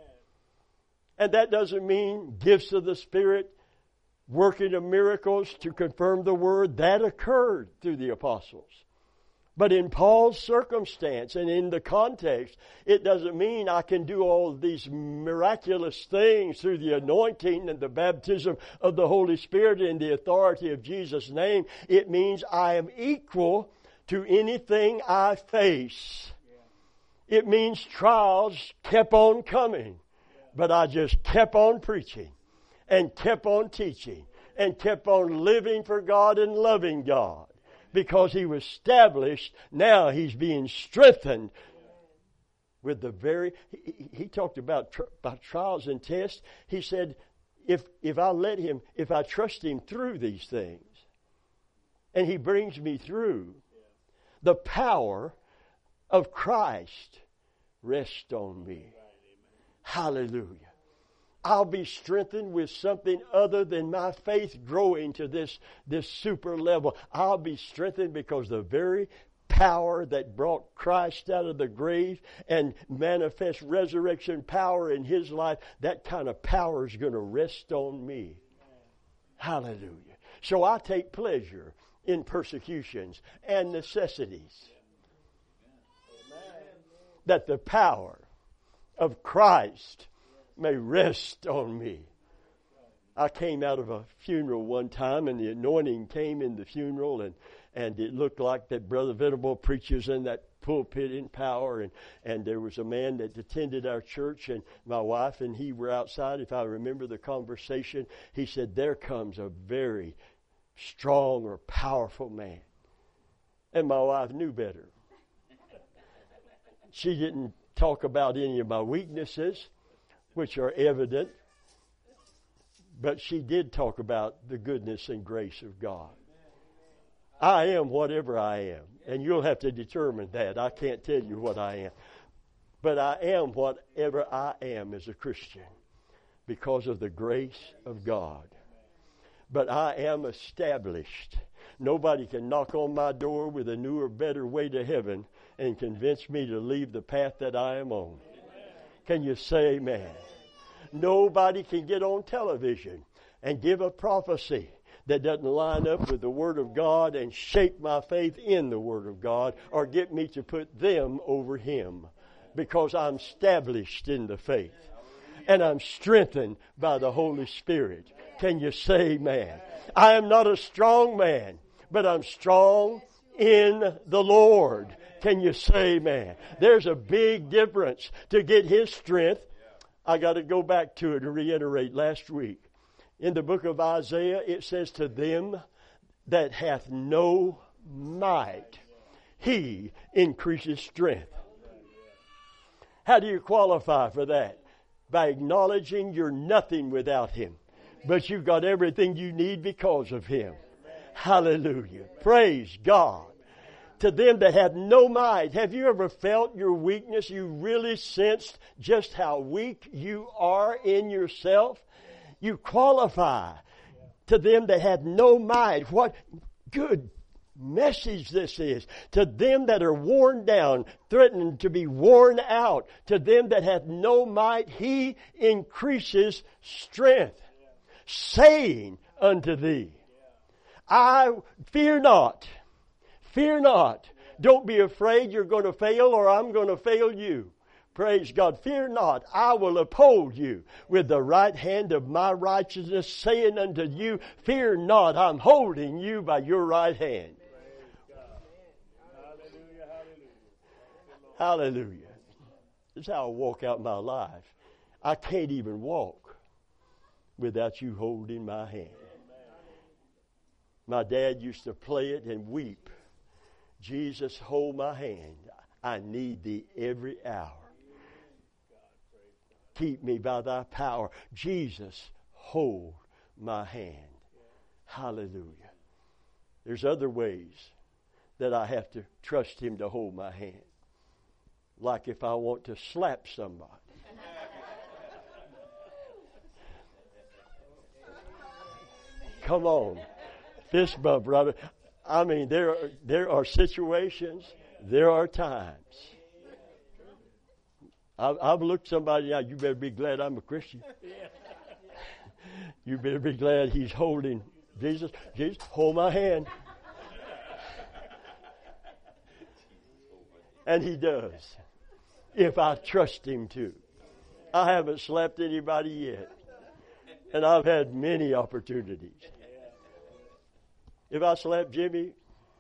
And that doesn't mean gifts of the Spirit, working of miracles to confirm the Word. That occurred through the apostles. But in Paul's circumstance and in the context, it doesn't mean I can do all of these miraculous things through the anointing and the baptism of the Holy Spirit in the authority of Jesus' name. It means I am equal to anything I face. It means trials kept on coming, but I just kept on preaching and kept on teaching and kept on living for God and loving God. Because he was established, now he's being strengthened with the very... He talked about trials and tests. He said, if I trust Him through these things, and He brings me through, the power of Christ rests on me. Hallelujah. I'll be strengthened with something other than my faith growing to this super level. I'll be strengthened because the very power that brought Christ out of the grave and manifest resurrection power in His life, that kind of power is going to rest on me. Hallelujah. So I take pleasure in persecutions and necessities. That the power of Christ may rest on me. I came out of a funeral one time and the anointing came in the funeral and it looked like that Brother Venable preaches in that pulpit in power and there was a man that attended our church and my wife and he were outside. If I remember the conversation, he said, there comes a very strong or powerful man. And my wife knew better. She didn't talk about any of my weaknesses, which are evident, but she did talk about the goodness and grace of God. I am whatever I am, and you'll have to determine that. I can't tell you what I am, but I am whatever I am as a Christian because of the grace of God. But I am established. Nobody can knock on my door with a new or better way to heaven and convince me to leave the path that I am on. Can you say amen? Nobody can get on television and give a prophecy that doesn't line up with the Word of God and shape my faith in the Word of God or get me to put them over Him because I'm established in the faith and I'm strengthened by the Holy Spirit. Can you say amen? I am not a strong man, but I'm strong in the Lord. Can you say amen? There's a big difference. To get His strength, I got to go back to it and reiterate last week. In the book of Isaiah, it says, to them that hath no might, He increases strength. How do you qualify for that? By acknowledging you're nothing without Him, but you've got everything you need because of Him. Hallelujah. Praise God. To them that have no might. Have you ever felt your weakness? You really sensed just how weak you are in yourself? You qualify. To them that have no might. What good message this is. To them that are worn down, threatening to be worn out. To them that have no might, He increases strength. Saying unto thee, I fear not. Fear not. Don't be afraid you're going to fail or I'm going to fail you. Praise God. Fear not. I will uphold you with the right hand of my righteousness, saying unto you, fear not. I'm holding you by your right hand. Hallelujah. This is how I walk out my life. I can't even walk without you holding my hand. My dad used to play it and weep. Jesus, hold my hand. I need thee every hour. Keep me by thy power. Jesus, hold my hand. Hallelujah. There's other ways that I have to trust Him to hold my hand. Like if I want to slap somebody. Come on. Fist bump, brother. I mean, there are situations, there are times. I've looked somebody out, you better be glad I'm a Christian. You better be glad He's holding Jesus. Jesus, hold my hand. And He does, if I trust Him to. I haven't slapped anybody yet. And I've had many opportunities. If I slap Jimmy,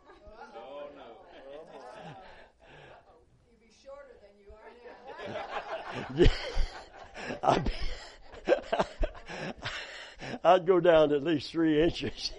you'd be shorter than you are now. I'd go down at least 3 inches.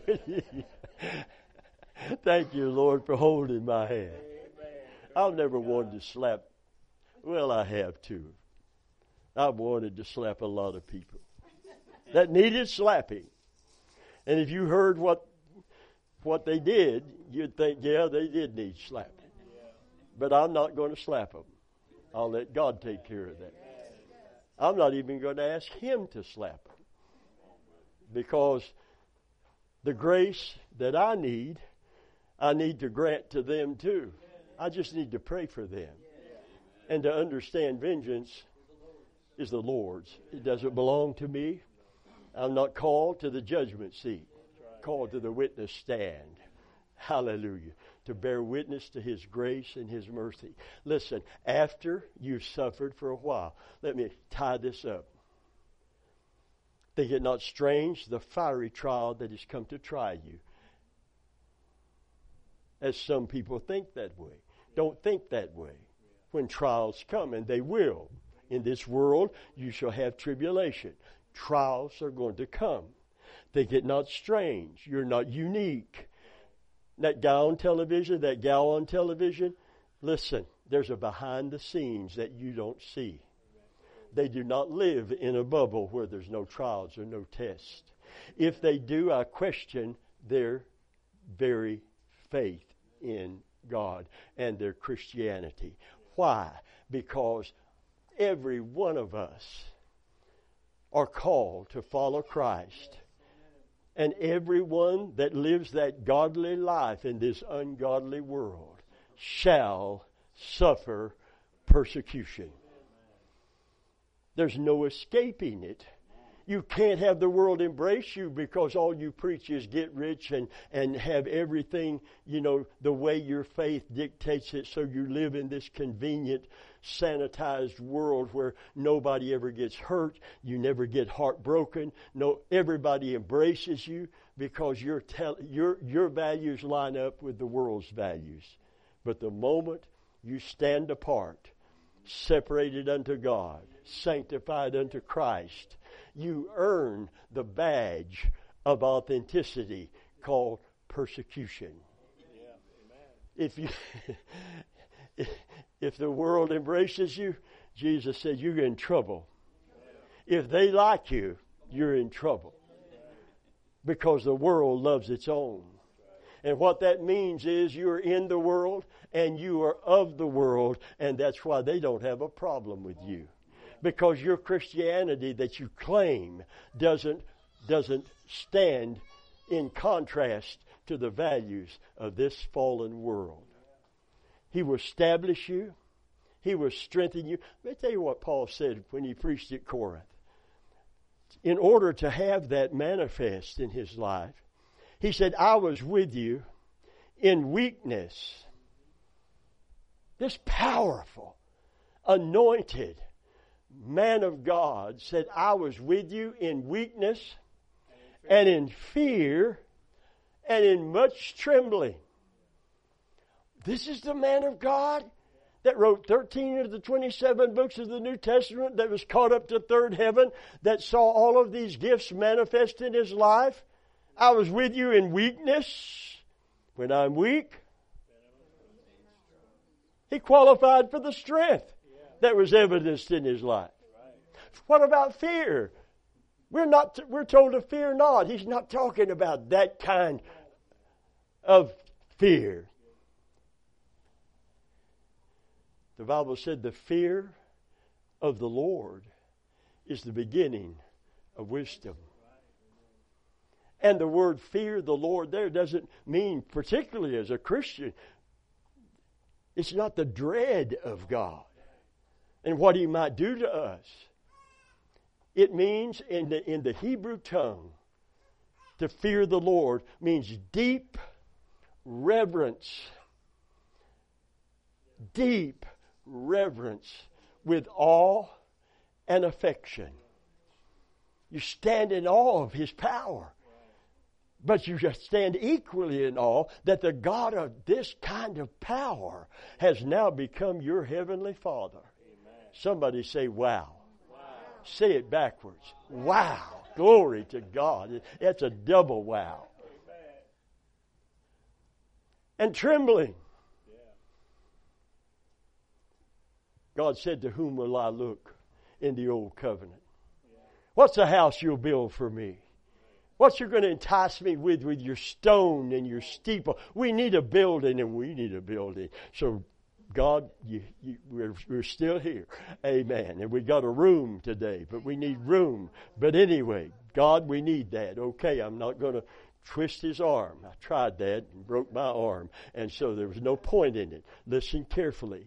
Thank you, Lord, for holding my hand. I've never wanted to slap. Well, I have too. I've wanted to slap a lot of people that needed slapping. And if you heard what they did, you'd think, yeah, they did need slapping. But I'm not going to slap them. I'll let God take care of that. I'm not even going to ask Him to slap them. Because the grace that I need to grant to them too. I just need to pray for them. And to understand vengeance is the Lord's. It doesn't belong to me. I'm not called to the judgment seat. Called to the witness stand. Hallelujah. To bear witness to His grace and His mercy. Listen, after you've suffered for a while, let me tie this up. Think it not strange, the fiery trial that has come to try you. As some people think that way. Don't think that way. When trials come, and they will. In this world, you shall have tribulation. Trials are going to come. Think it not strange. You're not unique. That guy on television, that gal on television, listen, there's a behind the scenes that you don't see. They do not live in a bubble where there's no trials or no tests. If they do, I question their very faith in God and their Christianity. Why? Because every one of us are called to follow Christ. And everyone that lives that godly life in this ungodly world shall suffer persecution. There's no escaping it. You can't have the world embrace you because all you preach is get rich and have everything, the way your faith dictates it, so you live in this convenient, sanitized world where nobody ever gets hurt, you never get heartbroken. No, everybody embraces you because your values line up with the world's values. But the moment you stand apart, separated unto God, sanctified unto Christ, you earn the badge of authenticity called persecution. Yeah, if the world embraces you, Jesus said, you're in trouble. If they like you, you're in trouble. because the world loves its own. And what that means is you're in the world and you are of the world, and that's why they don't have a problem with you. Because your Christianity that you claim doesn't stand in contrast to the values of this fallen world. He will establish you. He will strengthen you. Let me tell you what Paul said when he preached at Corinth. In order to have that manifest in his life, he said, I was with you in weakness. This powerful, anointed man of God said, I was with you in weakness and in fear and in much trembling. This is the man of God that wrote 13 of the 27 books of the New Testament, that was caught up to third heaven, that saw all of these gifts manifest in his life. I was with you in weakness. When I'm weak, he qualified for the strength that was evidenced in his life. What about fear? We're told to fear not. He's not talking about that kind of fear. The Bible said the fear of the Lord is the beginning of wisdom. And the word fear the Lord there doesn't mean, particularly as a Christian, it's not the dread of God and what He might do to us. It means in the Hebrew tongue, to fear the Lord means deep reverence. Deep reverence with awe and affection. You stand in awe of His power. But you just stand equally in awe that the God of this kind of power has now become your heavenly Father. Amen. Somebody say, wow. Wow. Say it backwards. Wow. Glory to God. It's a double wow. Amen. And trembling. Yeah. God said, to whom will I look in the old covenant? Yeah. What's the house you'll build for me? What you're going to entice me with your stone and your steeple? We need a building, and we need a building. So, God, we're still here. Amen. And we got a room today, but we need room. But anyway, God, we need that. Okay, I'm not going to twist His arm. I tried that and broke my arm. And so there was no point in it. Listen carefully.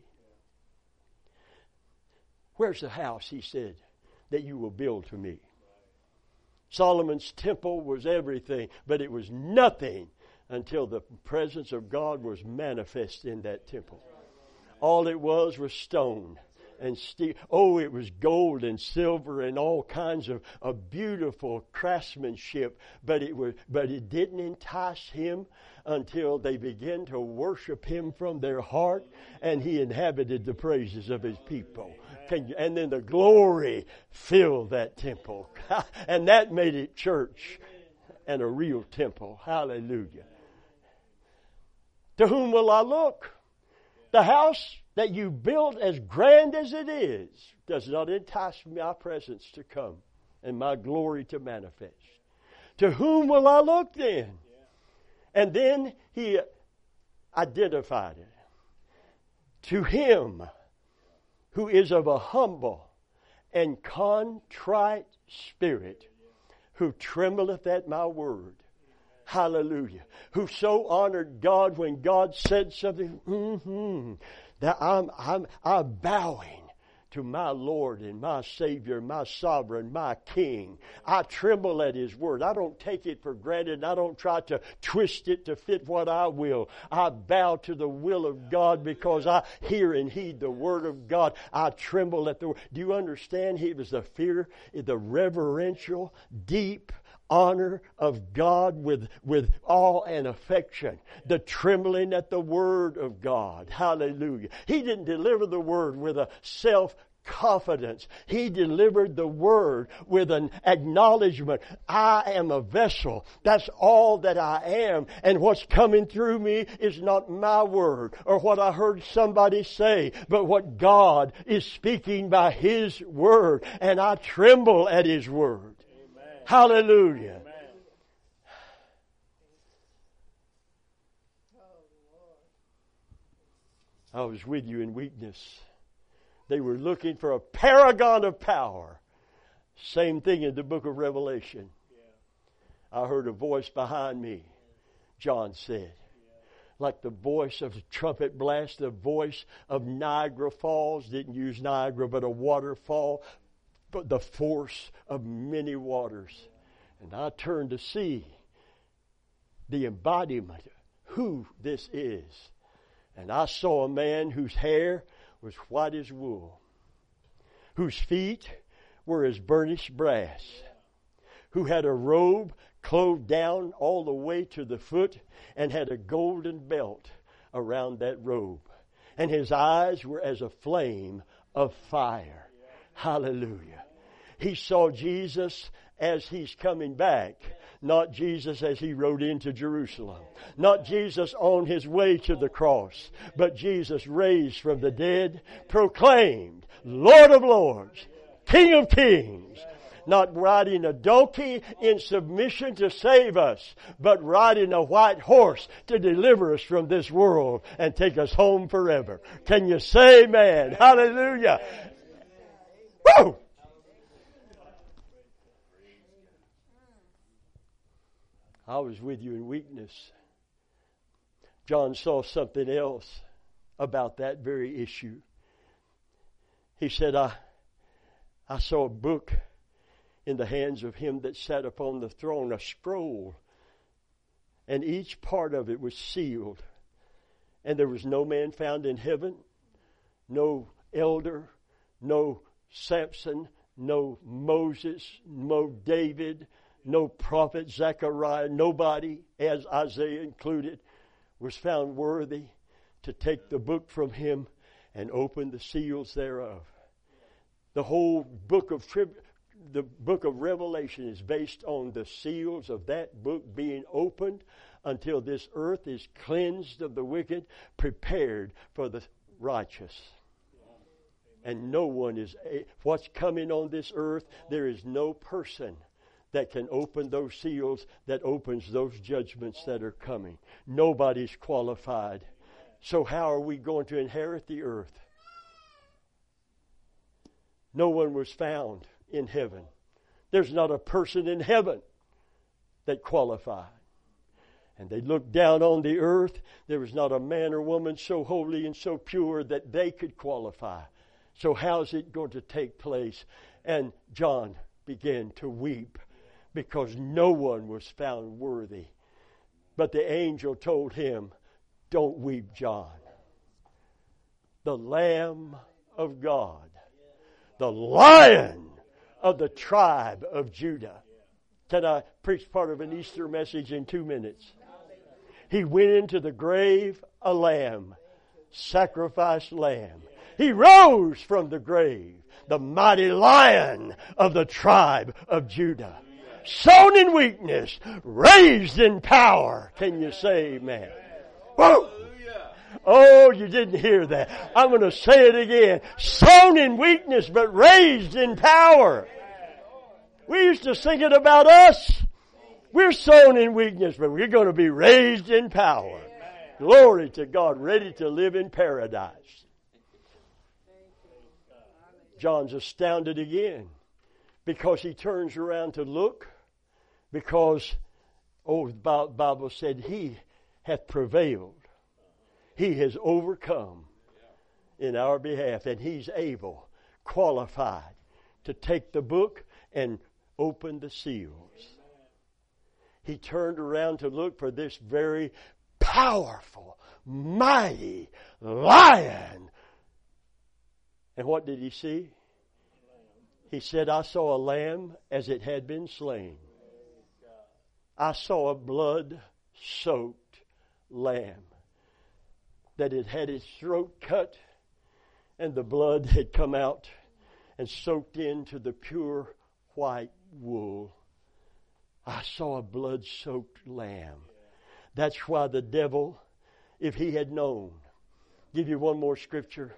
Where's the house, He said, that you will build to me? Solomon's temple was everything, but it was nothing until the presence of God was manifest in that temple. All it was stone and steel. Oh, it was gold and silver and all kinds of beautiful craftsmanship, but it didn't entice him until they began to worship Him from their heart, and He inhabited the praises of His people. And then the glory filled that temple. And that made it church and a real temple. Hallelujah. To whom will I look? The house that you built, as grand as it is, does not entice my presence to come and my glory to manifest. To whom will I look then? And then he identified it. To him who is of a humble and contrite spirit, who trembleth at my word. Hallelujah. Who so honored God when God said something, that I'm bowing to my Lord and my Savior, my Sovereign, my King. I tremble at His word. I don't take it for granted. I don't try to twist it to fit what I will. I bow to the will of God because I hear and heed the word of God. I tremble at the word. Do you understand? It was the fear, the reverential, deep honor of God with awe and affection. The trembling at the word of God. Hallelujah. He didn't deliver the word with a self-confidence. He delivered the word with an acknowledgement. I am a vessel. That's all that I am. And what's coming through me is not my word or what I heard somebody say, but what God is speaking by His word. And I tremble at His word. Hallelujah. Amen. I was with you in weakness. They were looking for a paragon of power. Same thing in the book of Revelation. I heard a voice behind me, John said. Like the voice of a trumpet blast, the voice of Niagara Falls. Didn't use Niagara, but a waterfall. But the force of many waters. And I turned to see the embodiment of who this is. And I saw a man whose hair was white as wool, whose feet were as burnished brass, who had a robe clothed down all the way to the foot and had a golden belt around that robe. And his eyes were as a flame of fire. Hallelujah. He saw Jesus as he's coming back. Not Jesus as he rode into Jerusalem. Not Jesus on his way to the cross. But Jesus raised from the dead, proclaimed, Lord of Lords, King of Kings. Not riding a donkey in submission to save us, but riding a white horse to deliver us from this world and take us home forever. Can you say amen? Hallelujah. Woo! I was with you in weakness. John saw something else about that very issue. He said, I saw a book in the hands of him that sat upon the throne, a scroll, and each part of it was sealed. And there was no man found in heaven, no elder, no Samson, no Moses, no David, no prophet, Zechariah, nobody, as Isaiah included, was found worthy to take the book from him and open the seals thereof. The whole book of Revelation is based on the seals of that book being opened until this earth is cleansed of the wicked, prepared for the righteous. And no one is, what's coming on this earth, there is no person that can open those seals, that opens those judgments that are coming. Nobody's qualified. So how are we going to inherit the earth? No one was found in heaven. There's not a person in heaven that qualified. And they looked down on the earth. There was not a man or woman so holy and so pure that they could qualify. So how's it going to take place? And John began to weep because no one was found worthy. But the angel told him, don't weep, John. The Lamb of God, the Lion of the tribe of Judah. Can I preach part of an Easter message in 2 minutes? He went into the grave a lamb, sacrificed lamb. He rose from the grave, the mighty Lion of the tribe of Judah. Sown in weakness, raised in power. Can you say amen? Whoa! Oh, you didn't hear that. I'm going to say it again. Sown in weakness, but raised in power. We used to sing it about us. We're sown in weakness, but we're going to be raised in power. Glory to God, ready to live in paradise. John's astounded again because he turns around to look, because, the Bible said he hath prevailed. He has overcome in our behalf, and he's able, qualified, to take the book and open the seals. He turned around to look for this very powerful, mighty Lion. And what did he see? He said, I saw a lamb as it had been slain. I saw a blood-soaked lamb that it had its throat cut and the blood had come out and soaked into the pure white wool. I saw a blood-soaked lamb. That's why the devil, if he had known, give you one more scripture.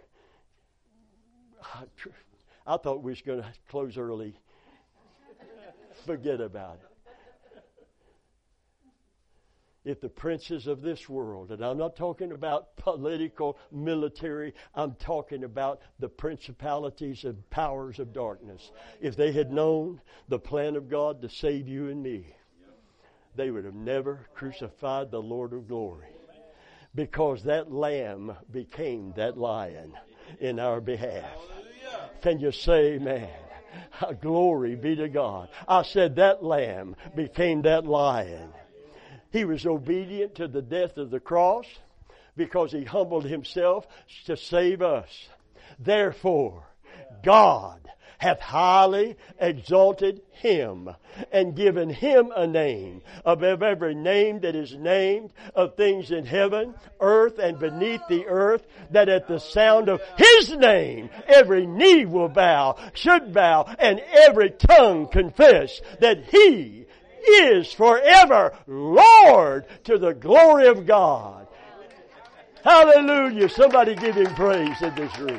I thought we was going to close early. Forget about it. if the princes of this world, and I'm not talking about political, military, I'm talking about the principalities and powers of darkness, if they had known the plan of God to save you and me, they would have never crucified the Lord of glory, because that lamb became that lion in our behalf. Can you say amen? Glory be to God. I said that lamb became that lion. He was obedient to the death of the cross because he humbled himself to save us. Therefore, God hath highly exalted him and given him a name above every name that is named, of things in heaven, earth, and beneath the earth, that at the sound of his name every knee will bow, should bow, and every tongue confess that he is forever Lord, to the glory of God. Hallelujah. Somebody give him praise in this room.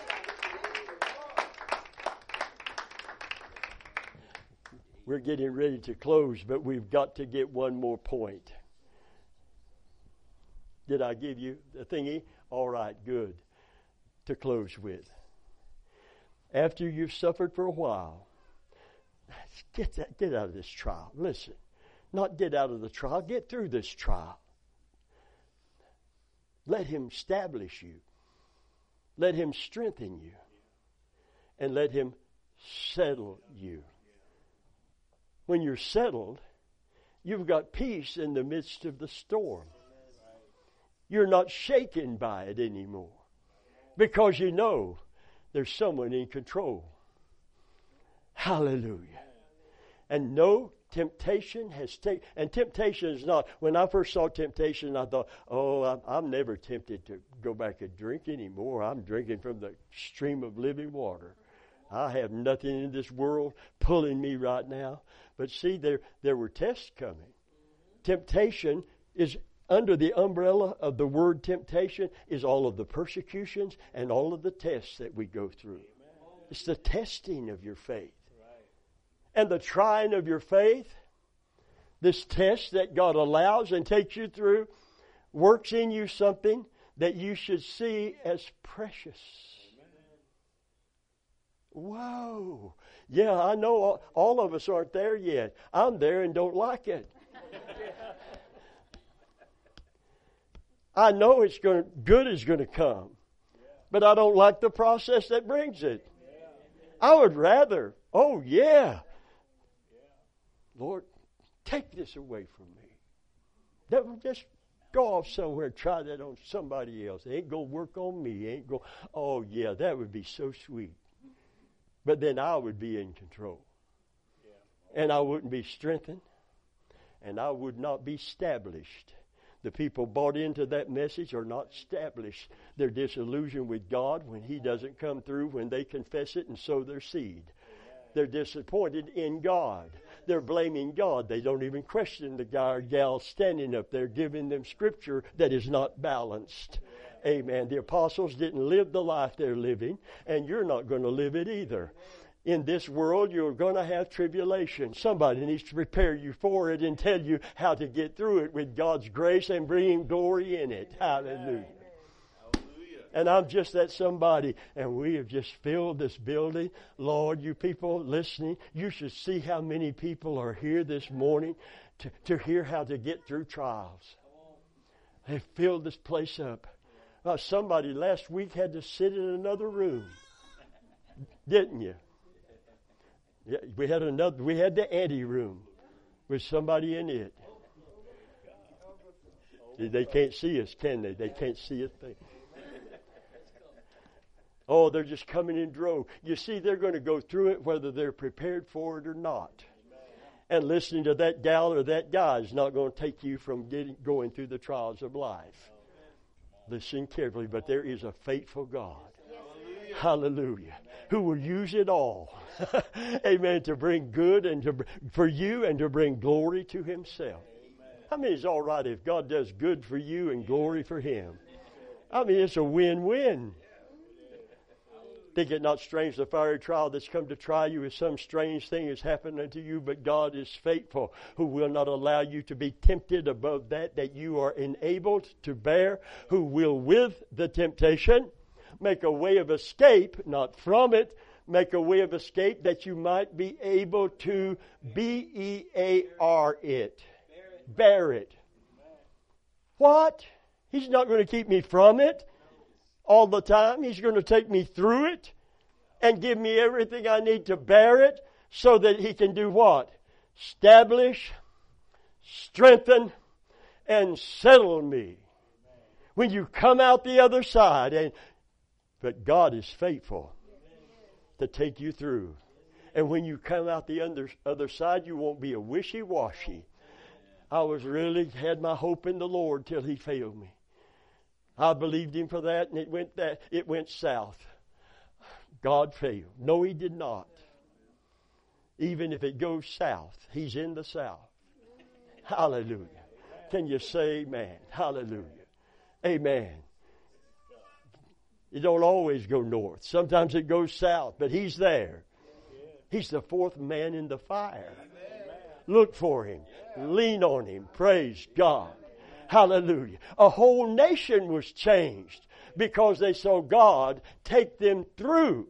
We're getting ready to close, but we've got to get one more point. Did I give you the thingy? All right, good. To close with. After you've suffered for a while, get out of this trial. Listen, not get out of the trial, get through this trial. Let him establish you. Let him strengthen you. And let him settle you. When you're settled, you've got peace in the midst of the storm. You're not shaken by it anymore, because you know there's someone in control. Hallelujah. And no temptation has taken, and temptation is not, when I first saw temptation, I thought, oh, I'm never tempted to go back and drink anymore. I'm drinking from the stream of living water. I have nothing in this world pulling me right now. But see, there were tests coming. Temptation is under the umbrella of the word temptation is all of the persecutions and all of the tests that we go through. It's the testing of your faith. And the trying of your faith, this test that God allows and takes you through, works in you something that you should see as precious. Whoa. Yeah, I know all of us aren't there yet. I'm there and don't like it. I know good is going to come, but I don't like the process that brings it. I would rather, oh yeah, Lord, take this away from me. Just go off somewhere and try that on somebody else. It ain't going to work on me. Oh yeah, that would be so sweet. But then I would be in control. And I wouldn't be strengthened. And I would not be established. The people bought into that message are not established. They're disillusioned with God when He doesn't come through, when they confess it and sow their seed. They're disappointed in God. They're blaming God. They don't even question the guy or gal standing up there giving them scripture that is not balanced. Amen. The apostles didn't live the life they're living, and you're not going to live it either. In this world, you're going to have tribulation. Somebody needs to prepare you for it and tell you how to get through it with God's grace and bring Him glory in it. Hallelujah. And I'm just that somebody, and we have just filled this building. Lord, you people listening, you should see how many people are here this morning to hear how to get through trials. They filled this place up. Somebody last week had to sit in another room, didn't you? Yeah, we had the ante room with somebody in it. They can't see us, can they? They can't see a thing. Oh, they're just coming in droves. You see, they're going to go through it whether they're prepared for it or not. And listening to that gal or that guy is not going to take you from going through the trials of life. Listen carefully, but there is a faithful God. Hallelujah. Who will use it all. Amen. To bring good and for you and to bring glory to Himself. I mean, it's all right if God does good for you and glory for Him. I mean, it's a win-win. Think it not strange the fiery trial that's come to try you if some strange thing has happened unto you, but God is faithful, who will not allow you to be tempted above that you are enabled to bear, who will with the temptation make a way of escape, not from it, make a way of escape that you might be able to bear it. Bear it. What? He's not going to keep me from it all the time. He's going to take me through it and give me everything I need to bear it so that He can do what? Establish, strengthen, and settle me. When you come out the other side, but God is faithful to take you through. And when you come out the other side, you won't be a wishy-washy. I had my hope in the Lord till He failed me. I believed Him for that, and it went south. God failed. No, He did not. Even if it goes south, He's in the south. Hallelujah. Can you say amen? Hallelujah. Amen. It don't always go north. Sometimes it goes south, but He's there. He's the fourth man in the fire. Look for Him. Lean on Him. Praise God. Hallelujah. A whole nation was changed because they saw God take them through.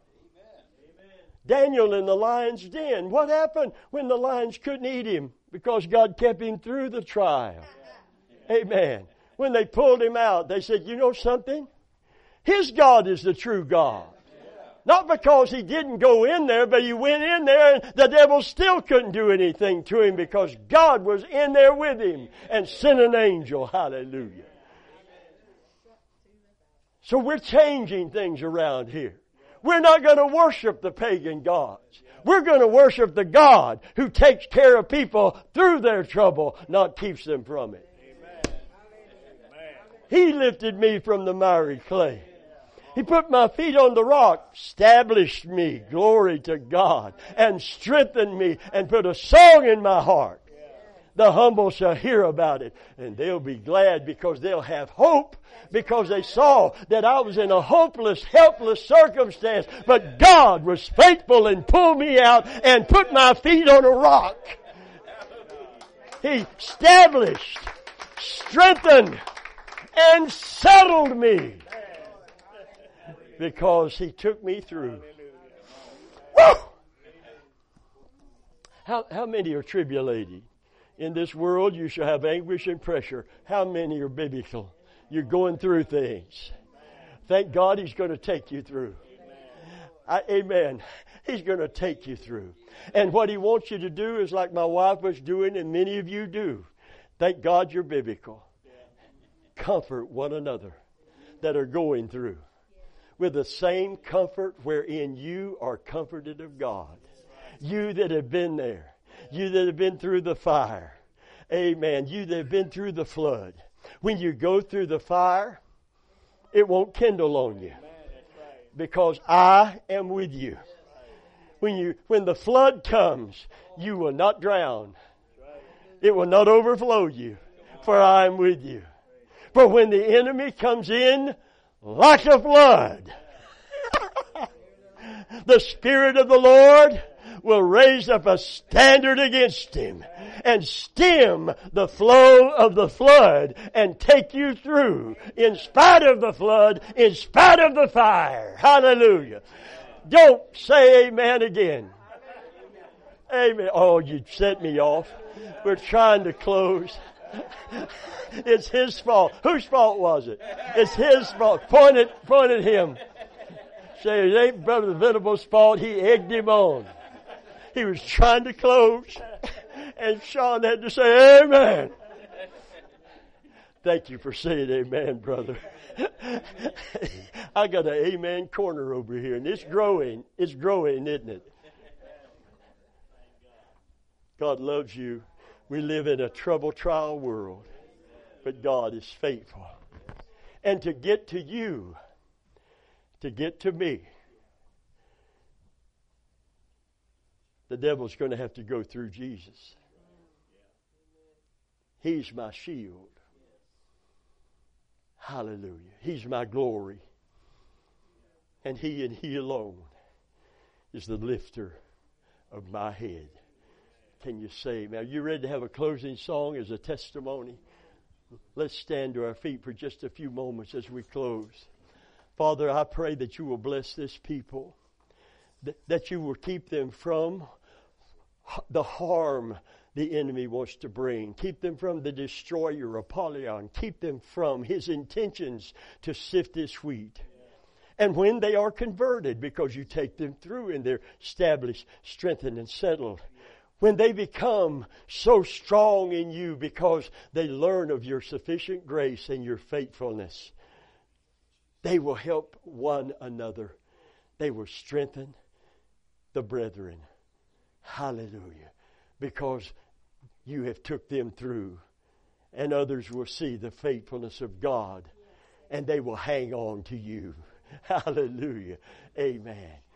Daniel in the lion's den. What happened when the lions couldn't eat him? Because God kept him through the trial. Amen. When they pulled him out, they said, you know something? His God is the true God. Not because he didn't go in there, but he went in there and the devil still couldn't do anything to him because God was in there with him and sent an angel. Hallelujah. So we're changing things around here. We're not going to worship the pagan gods. We're going to worship the God who takes care of people through their trouble, not keeps them from it. He lifted me from the miry clay. He put my feet on the rock, established me, glory to God, and strengthened me and put a song in my heart. The humble shall hear about it, and they'll be glad because they'll have hope because they saw that I was in a hopeless, helpless circumstance, but God was faithful and pulled me out and put my feet on a rock. He established, strengthened, and settled me. Because He took me through. Woo! How many are tribulated? In this world you shall have anguish and pressure. How many are biblical? You're going through things. Thank God He's going to take you through. Amen. He's going to take you through. And what He wants you to do is like my wife was doing and many of you do. Thank God you're biblical. Comfort one another that are going through. With the same comfort wherein you are comforted of God. You that have been there. You that have been through the fire. Amen. You that have been through the flood. When you go through the fire, it won't kindle on you. Because I am with you. When the flood comes, you will not drown. It will not overflow you. For I am with you. For when the enemy comes in, like a flood, the Spirit of the Lord will raise up a standard against him and stem the flow of the flood and take you through in spite of the flood, in spite of the fire. Hallelujah. Don't say amen again. Amen. Oh, you set me off. We're trying to close. It's His fault. Whose fault was it? It's His fault. Point at Him. Say, it ain't Brother Venable's fault. He egged him on. He was trying to close. And Sean had to say, amen. Thank you for saying amen, brother. I got an amen corner over here. And it's growing. It's growing, isn't it? God loves you. We live in a trouble trial world. But God is faithful. And to get to you, to get to me, the devil's going to have to go through Jesus. He's my shield. Hallelujah. He's my glory. And He alone is the lifter of my head. Can you say, now you ready to have a closing song as a testimony? Let's stand to our feet for just a few moments as we close. Father, I pray that you will bless this people, that you will keep them from the harm the enemy wants to bring. Keep them from the destroyer, Apollyon. Keep them from his intentions to sift this wheat. And when they are converted, because you take them through and they're established, strengthened, and settled, when they become so strong in you because they learn of your sufficient grace and your faithfulness, they will help one another. They will strengthen the brethren. Hallelujah. Because you have took them through. And others will see the faithfulness of God. And they will hang on to you. Hallelujah. Amen.